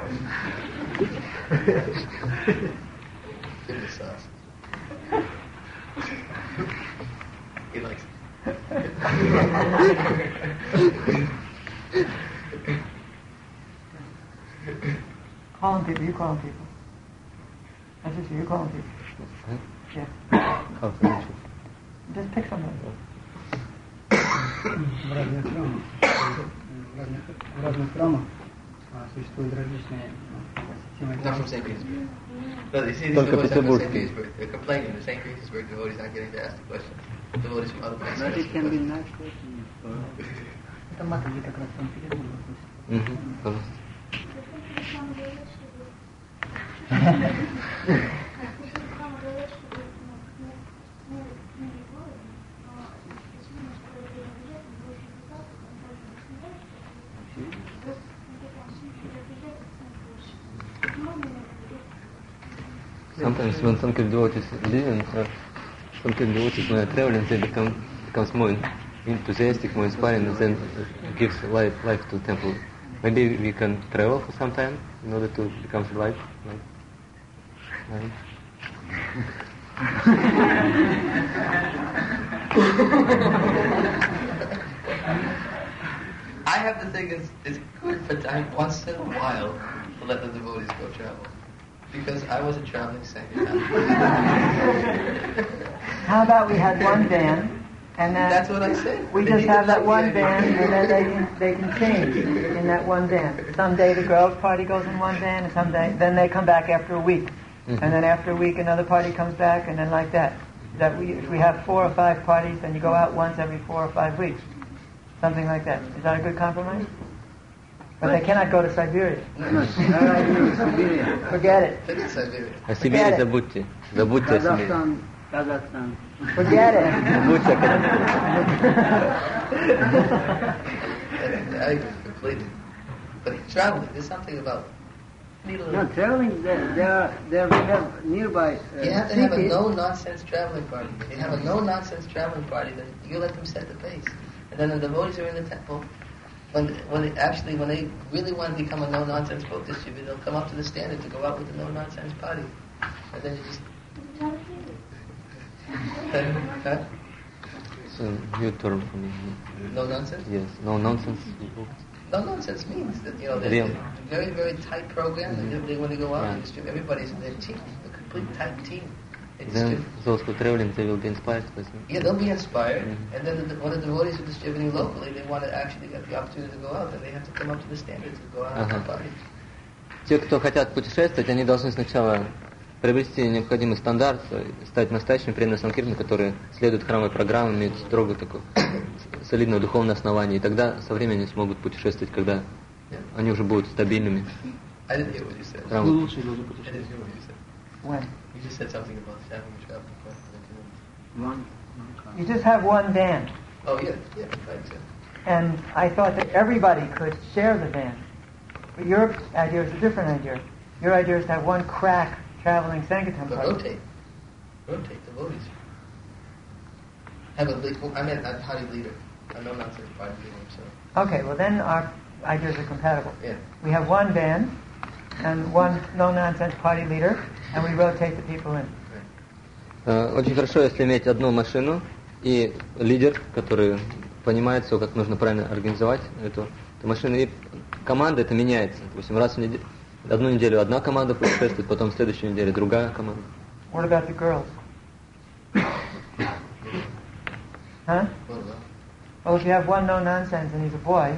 Speaker 4: He likes it.
Speaker 2: Calling people, you calling people. I just you calling people. Yeah.
Speaker 3: How can you choose?
Speaker 2: Just pick somebody.
Speaker 5: В разных храмах, в разных, в разных храмах существуют различные системы.
Speaker 4: Not from Saint Petersburg. No, they see these
Speaker 3: Только
Speaker 4: devotees not from
Speaker 3: Петербург.
Speaker 4: Saint Petersburg. They're complaining that Saint Petersburg devotees not getting to ask the question. Devotees from other places.
Speaker 1: But it can be nice question.
Speaker 7: Это матери как раз Санкт-Петербурга.
Speaker 3: Угу, пожалуйста. Sometimes when some devotees living, uh, some devotees when traveling, they become becomes more enthusiastic, more inspiring, and then gives life life to temple. Maybe we can travel for some time in order to become life. Like, like.
Speaker 4: I have the thing is, it's good for time once in a while to let the devotees go travel. Because I wasn't traveling Sankirtan.
Speaker 2: How about we had one van And then
Speaker 4: That's what I said.
Speaker 2: we
Speaker 4: They
Speaker 2: just
Speaker 4: need
Speaker 2: have
Speaker 4: to
Speaker 2: that
Speaker 4: love
Speaker 2: one
Speaker 4: the
Speaker 2: band,
Speaker 4: idea.
Speaker 2: and then they can they can change in that one band. Someday the girls' party goes in one band, and someday then they come back after a week,
Speaker 3: Mhm.
Speaker 2: and then after a week another party comes back, and then like that. That we if we have four or five parties, then you go out once every four or five weeks, something like that. Is that a good compromise? But they cannot go to Siberia. Forget it.
Speaker 4: Forget Siberia.
Speaker 3: О Сибири
Speaker 2: Forget it.
Speaker 3: забудьте. Забудьте о Сибири.
Speaker 5: Казахстан, Казахстан.
Speaker 2: Forget it.
Speaker 3: Забудьте о Казахстане.
Speaker 4: I agree completely. But traveling, there's something about. Need a little.
Speaker 5: No, traveling, there, there, are, there we have nearby uh,
Speaker 4: You have to have a
Speaker 5: cities.
Speaker 4: no-nonsense traveling party. If you have a no-nonsense traveling party, then you let them set the pace. And then the devotees are in the temple. When, when they, actually, when they really want to become a no-nonsense book distributor, they'll come up to the standard to go out with the no-nonsense party. And then you just... huh?
Speaker 3: It's a new term for me.
Speaker 4: No-nonsense?
Speaker 3: Yes, no nonsense.
Speaker 4: No-nonsense means that, you know, they're,
Speaker 3: Real.
Speaker 4: they're very, very tight program.
Speaker 3: Mhm.
Speaker 4: They, they want to go out
Speaker 3: Yeah.
Speaker 4: and distribute. Everybody's in their team, a complete tight team. They
Speaker 3: Then
Speaker 4: distribute.
Speaker 3: those who traveling, they will be inspired by them.
Speaker 4: Yeah, they'll be inspired,
Speaker 3: Mhm.
Speaker 4: and then the, when the devotees are distributing locally, they want to actually get the opportunity to go out, and they have to come up to the standards to go out
Speaker 3: Ага.
Speaker 4: and party.
Speaker 3: Те, кто хотят путешествовать, они должны сначала приобрести необходимый стандарт, стать настоящими преданными Санкиртану, которые следуют храмовой программе, имеют строго такое солидное духовное основание, и тогда со временем смогут путешествовать, когда они уже будут стабильными.
Speaker 4: I didn't hear what you said.
Speaker 6: Мы
Speaker 3: Храмы.
Speaker 6: лучше должны
Speaker 4: I didn't
Speaker 6: путешествовать.
Speaker 4: hear what you said.
Speaker 2: When?
Speaker 4: You just said something about having a travel party.
Speaker 5: One,
Speaker 2: You just have one band.
Speaker 4: Oh, yeah, yeah, right, yeah.
Speaker 2: And I thought that everybody could share the band. But your idea is a different idea. Your idea is to have one crack traveling Sankirtan
Speaker 4: But
Speaker 2: party.
Speaker 4: rotate. Rotate devotees. Have a lead, well, I meant a party leader. A no-nonsense party leader himself.
Speaker 2: Okay, well then our ideas are compatible.
Speaker 4: Yeah.
Speaker 2: We have one band and one no-nonsense party leader, and we rotate the people in.
Speaker 3: Э, Очень хорошо, если иметь одну машину и лидер, который понимает все, как нужно правильно организовать эту, эту машину. И команда это меняется. Допустим, раз в неделю, одну неделю одна команда путешествует, потом в следующей неделе другая команда.
Speaker 2: What about the girls? Huh?
Speaker 4: Well, well.
Speaker 2: Well, if you have one no-nonsense and he's a boy,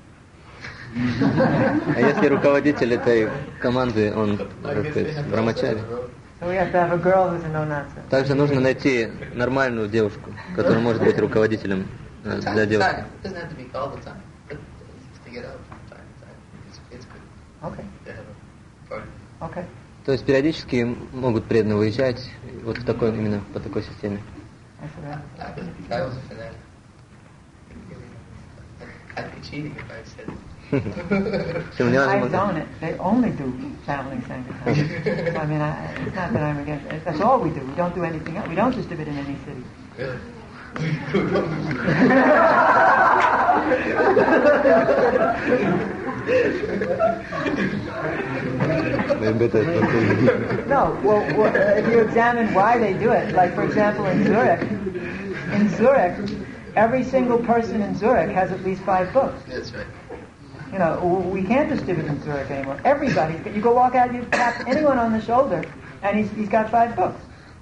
Speaker 3: А если руководитель этой команды, он
Speaker 4: I
Speaker 3: так
Speaker 4: guess they
Speaker 3: сказать,
Speaker 4: have to
Speaker 3: брамачари,
Speaker 4: also have a road.
Speaker 2: so we have to have a girl who's a no-nonsense.
Speaker 3: также нужно найти нормальную девушку, которая может быть руководителем э,
Speaker 4: Time
Speaker 3: для
Speaker 4: to
Speaker 3: девушки.
Speaker 4: time. It doesn't have to be all the time. But just to get out from time to time. It's, it's good
Speaker 2: Okay,
Speaker 4: to have a party.
Speaker 2: okay.
Speaker 3: То есть периодически могут преданно выезжать вот в такой, именно по такой системе.
Speaker 2: I said that.
Speaker 4: I was, I was a fanatic. I'd be cheating if I said it.
Speaker 3: Всем не
Speaker 2: I
Speaker 3: надо-
Speaker 2: zone it. They only do traveling Sankirtan. I mean, I, it's not that I'm against it. That's all we do. We don't do anything else. We don't distribute in any city.
Speaker 4: Really?
Speaker 2: No, well, well uh, if you examine why they do it, like for example in Zurich, in Zurich, every single person in Zurich has at least five books.
Speaker 4: That's right.
Speaker 2: You know, w- we can't distribute in Zurich anymore. Everybody, you go walk out, you tap anyone on the shoulder, and he's he's got five books.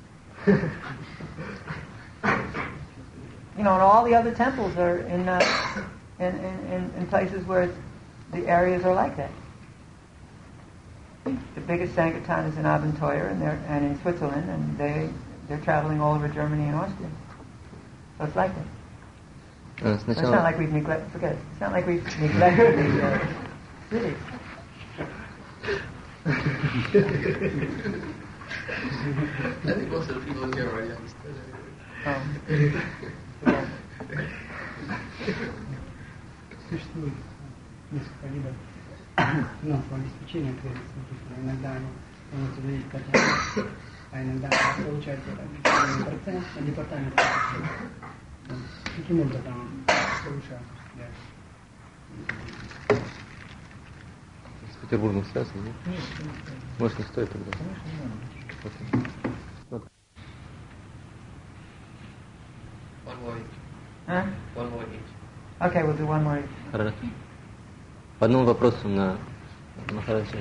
Speaker 2: You know, and all the other temples are in uh, in, in, in places where it's, the areas are like that. The biggest Sankirtan is in Abenteuer and they're and in Switzerland, and they they're traveling all over Germany and Austria. So it's like that.
Speaker 3: Э,
Speaker 2: So it's not
Speaker 3: Сначала
Speaker 2: like we've neglected. Forget it. It's not like we've neglected the uh, cities.
Speaker 4: I think most of the people in here already understood it.
Speaker 2: Um, yeah.
Speaker 5: существует несколько видов финансового обеспечения кредитов. Иногда они могут заводить картины, а иногда получают определенный процент на департамент. Каким образом это лучше осуществляется?
Speaker 3: с Петербургом связано, нет? Может, не стоит тогда? Вот.
Speaker 4: One more each.
Speaker 2: Huh?
Speaker 4: One more each.
Speaker 2: Okay, we'll do one more.
Speaker 3: Хорошо. По одному вопросу на Махараджа.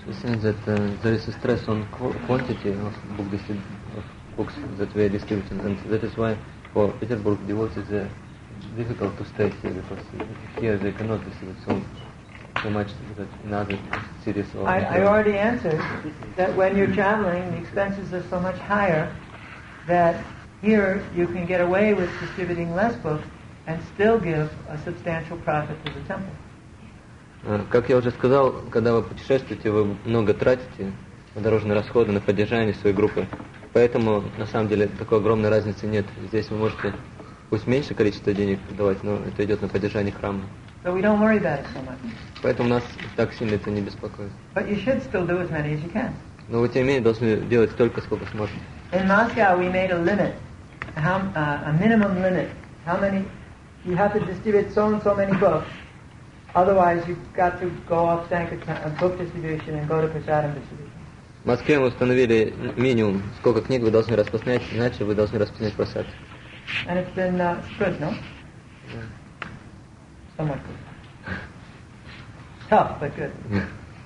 Speaker 3: So since that uh, there is a stress on qu- quantity of book distrib- of books that we are distributing, and that is why for Petersburg devotees it's uh, difficult to stay here because here they cannot distribute so so much that in other cities. Or
Speaker 2: I, I already answered that when you're traveling, the expenses are so much higher that here you can get away with distributing less books and still give a substantial profit to the temple.
Speaker 3: Uh, Как я уже сказал, когда вы путешествуете, вы много тратите на дорожные расходы, на поддержание своей группы. Поэтому, на самом деле, такой огромной разницы нет. Здесь вы можете пусть меньше количество денег давать, но это идет на поддержание храма.
Speaker 2: So we don't worry about it so much.
Speaker 3: Поэтому нас так сильно это не беспокоит.
Speaker 2: But you should still do as many as you can.
Speaker 3: Но вы, тем не менее, должны делать столько, сколько сможете.
Speaker 2: In Moscow, we made a limit, how, uh, a minimum limit. How many? You have to distribute so and so many books. Otherwise, you've got to go off Sankirtan, book distribution and go to prasadam distribution.
Speaker 3: В Москве мы установили минимум, сколько книг вы должны распространять, иначе вы должны распространять просад.
Speaker 2: And it's been uh, good, no?
Speaker 3: Yeah.
Speaker 2: Somewhat good. Tough, but good.
Speaker 3: Yeah.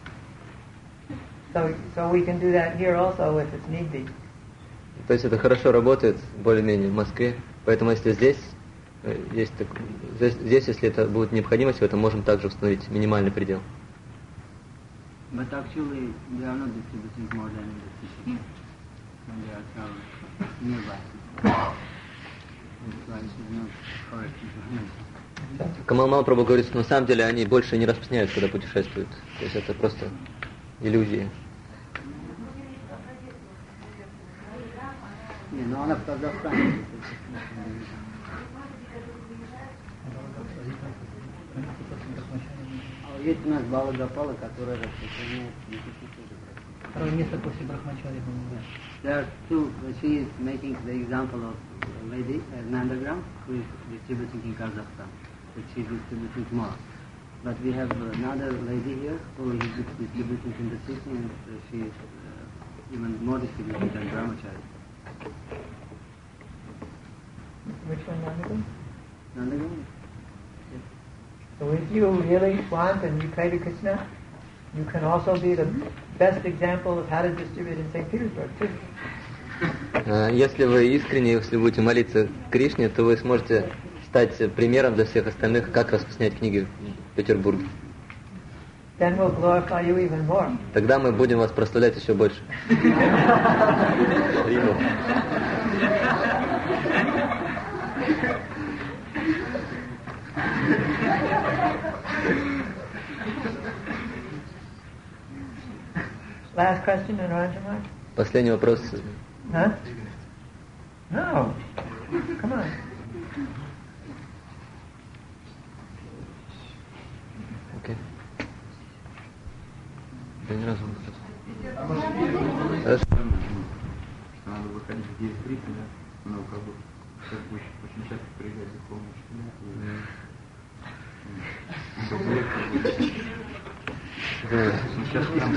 Speaker 2: So, so we can do that here also if it's need be.
Speaker 3: То есть это хорошо работает, более-менее, в Москве. Поэтому если здесь э, есть так, здесь, здесь, если это будет необходимость, в этом можем также установить минимальный предел.
Speaker 1: But actually, they are not distributing more than in the city when they are traveling nearby. That's why it is not correct information.
Speaker 3: Камал Махапрабху говорит, что на самом деле они больше не распространяют, когда путешествуют. То есть это просто иллюзия.
Speaker 1: Не, но она в Казахстане. А есть у нас Балагапала, которая распространяет десяти тоже.
Speaker 7: Второе место после Брахмачари.
Speaker 1: There are two. She is making the example of a lady, uh, Nandagram, who is distributing in Kazakhstan. But she is distributing more. But we have another lady here who is distributing in the city, and uh, she is uh, even more distributing than Brahmachari.
Speaker 2: Which one, Nandagram?
Speaker 1: Nandagram?
Speaker 2: So if you really want and you pray to Krishna, you can also be the best example of how to distribute in Saint Petersburg too.
Speaker 3: Если вы искренне, если будете молиться Кришне, то вы сможете стать примером для всех остальных, как распространять книги в Петербурге.
Speaker 2: Then we'll glorify you even more.
Speaker 3: Тогда мы будем вас прославлять еще больше.
Speaker 2: Last question, Naranjamar?
Speaker 3: Последний вопрос.
Speaker 2: Huh? No. Come on.
Speaker 3: Окей. Я ни разу не слышал. Хорошо.
Speaker 8: Надо выходить в девять тридцать, да? Ну, как бы, как бы очень часто приезжать духовные учителя. Сейчас там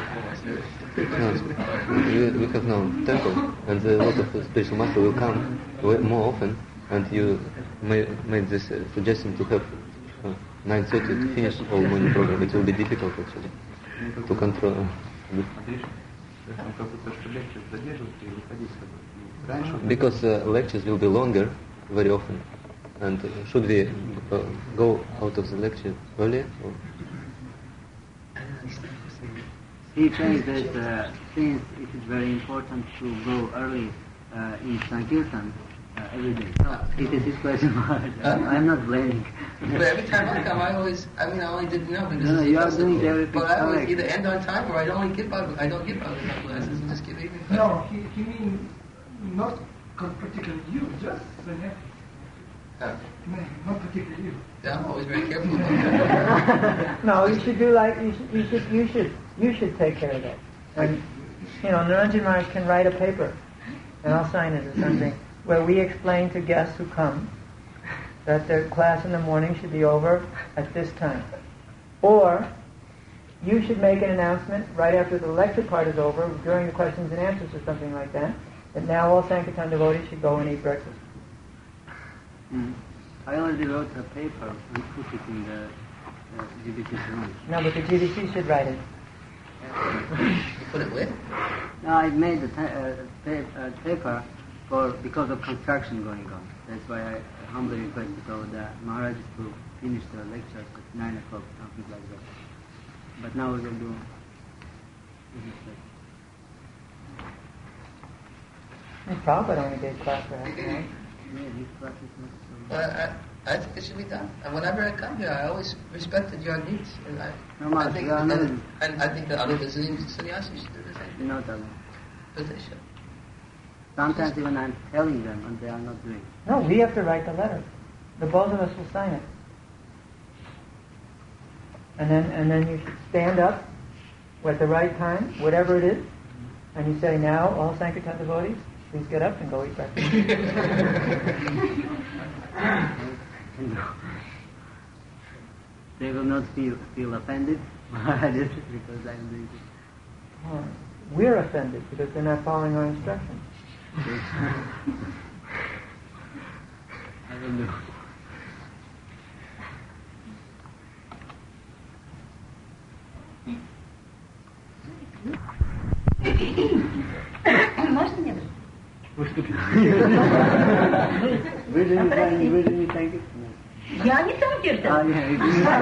Speaker 3: we, we have now temple, and a lot of spiritual master will come more often, and you may, made this uh, suggestion to have uh, nine thirty to finish all morning program. It will be difficult actually to control. Because uh, lectures will be longer very often, and uh, should we uh, go out of the lecture earlier? Or?
Speaker 1: He says that uh, since it is very important to go early uh, in Sankirtan uh, every day. No, it is his question. I'm not blaming.
Speaker 4: But every time I come, I always, I mean, I only did know because
Speaker 1: No, no,
Speaker 4: it's
Speaker 1: you are
Speaker 4: festival.
Speaker 1: doing everything
Speaker 4: But I always
Speaker 1: correct.
Speaker 4: either end on time or I don't give out. I don't give out enough classes and just give evening classes.
Speaker 9: No, he, he means not particularly you, just the nephew.
Speaker 4: Yeah.
Speaker 9: No, not particularly you.
Speaker 4: Yeah, I'm always very careful about that.
Speaker 2: No, you should do like you should. You should. You should. You should take care of that. And you know, Naranjan Maharaj can write a paper, and I'll sign it or something, where we explain to guests who come that their class in the morning should be over at this time, or you should make an announcement right after the lecture part is over, during the questions and answers or something like that, that now all Sankirtan devotees should go and eat breakfast.
Speaker 1: Mm. I already wrote a paper and put it in the uh, G B C room.
Speaker 2: No, but the G D C should write it.
Speaker 4: You put it with?
Speaker 1: No, I made the ta- uh, pa- uh, paper for because of construction going on. That's why I humbly requested over the Maharaj to finish the lectures at nine o'clock, something like that. But now we will do business lecture.
Speaker 2: Prabhupada only gave class for half an hour.
Speaker 1: Yeah, his class is not so...
Speaker 4: Well, I, I think it should be done. And whenever I come here, I always respected your needs. And I,
Speaker 1: No,
Speaker 4: I
Speaker 1: Maharaj,
Speaker 4: think
Speaker 1: we are
Speaker 4: that,
Speaker 1: not...
Speaker 4: and I think that other sannyasis should do the same thing.
Speaker 1: Not alone.
Speaker 4: But they should.
Speaker 1: Sometimes even I'm telling them and they are not doing it.
Speaker 2: No, we have to write the letter. The both of us will sign it. And then and then you should stand up at the right time, whatever it is, and you say, now, all Sankirtan devotees, please get up and go eat breakfast.
Speaker 1: They will not feel feel offended because I'm doing it.
Speaker 2: Oh, we're offended because they're not following our instructions.
Speaker 1: I will do.
Speaker 10: Можно мне?
Speaker 1: Выступить. Вы же не знаете, вы же не знаете.
Speaker 10: Я не Санкиртан.
Speaker 1: А, нет,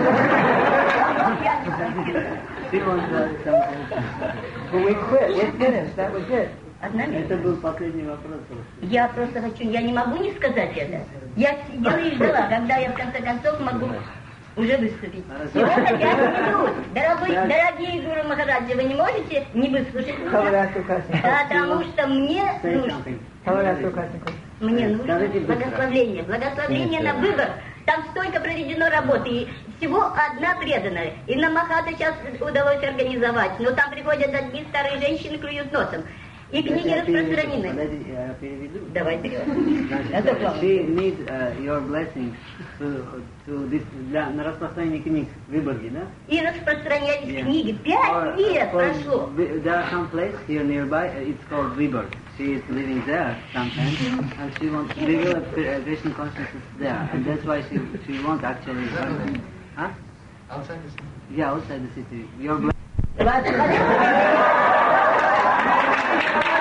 Speaker 1: She wants to something.
Speaker 2: But we quit. We're finished. That was it.
Speaker 10: Одна
Speaker 1: Это
Speaker 10: минута.
Speaker 1: был последний вопрос.
Speaker 10: Я просто хочу, я не могу не сказать это. Я сидела и ждала, когда я в конце концов могу уже выступить. Сегодня пять минут. Дорогой, дорогие Гуру Махараджи, вы не можете не выслушать
Speaker 2: Tell her
Speaker 10: меня?
Speaker 2: ask her question.
Speaker 10: Потому что мне
Speaker 1: Say
Speaker 10: нужно,
Speaker 1: something.
Speaker 2: Tell her ask her question.
Speaker 10: мне нужно
Speaker 1: Скажите быстро.
Speaker 10: благословение. Благословение на выбор. Там столько проведено работы. И всего одна преданная. И на Махата сейчас удалось организовать. Но там приходят одни старые женщины, клюют носом. И книги
Speaker 1: Я переведу.
Speaker 10: распространены.
Speaker 1: Подожди, я переведу.
Speaker 10: Давай вперед.
Speaker 1: Значит,
Speaker 10: Это плавно.
Speaker 1: she need uh, your blessing to, to this, для, на распространение книг в Выборге, да?
Speaker 10: И распространялись
Speaker 1: Yeah.
Speaker 10: книги. Пять
Speaker 1: Or,
Speaker 10: лет
Speaker 1: uh, for-
Speaker 10: прошло.
Speaker 1: vi- There are some place here nearby, uh, it's called Viborg. She is living there sometimes, and she wants to develop uh, Krishna consciousness there, and that's why she she wants actually. Huh?
Speaker 4: Outside the city.
Speaker 1: Yeah, outside the city. Your blessing.
Speaker 10: Ладно, ладно.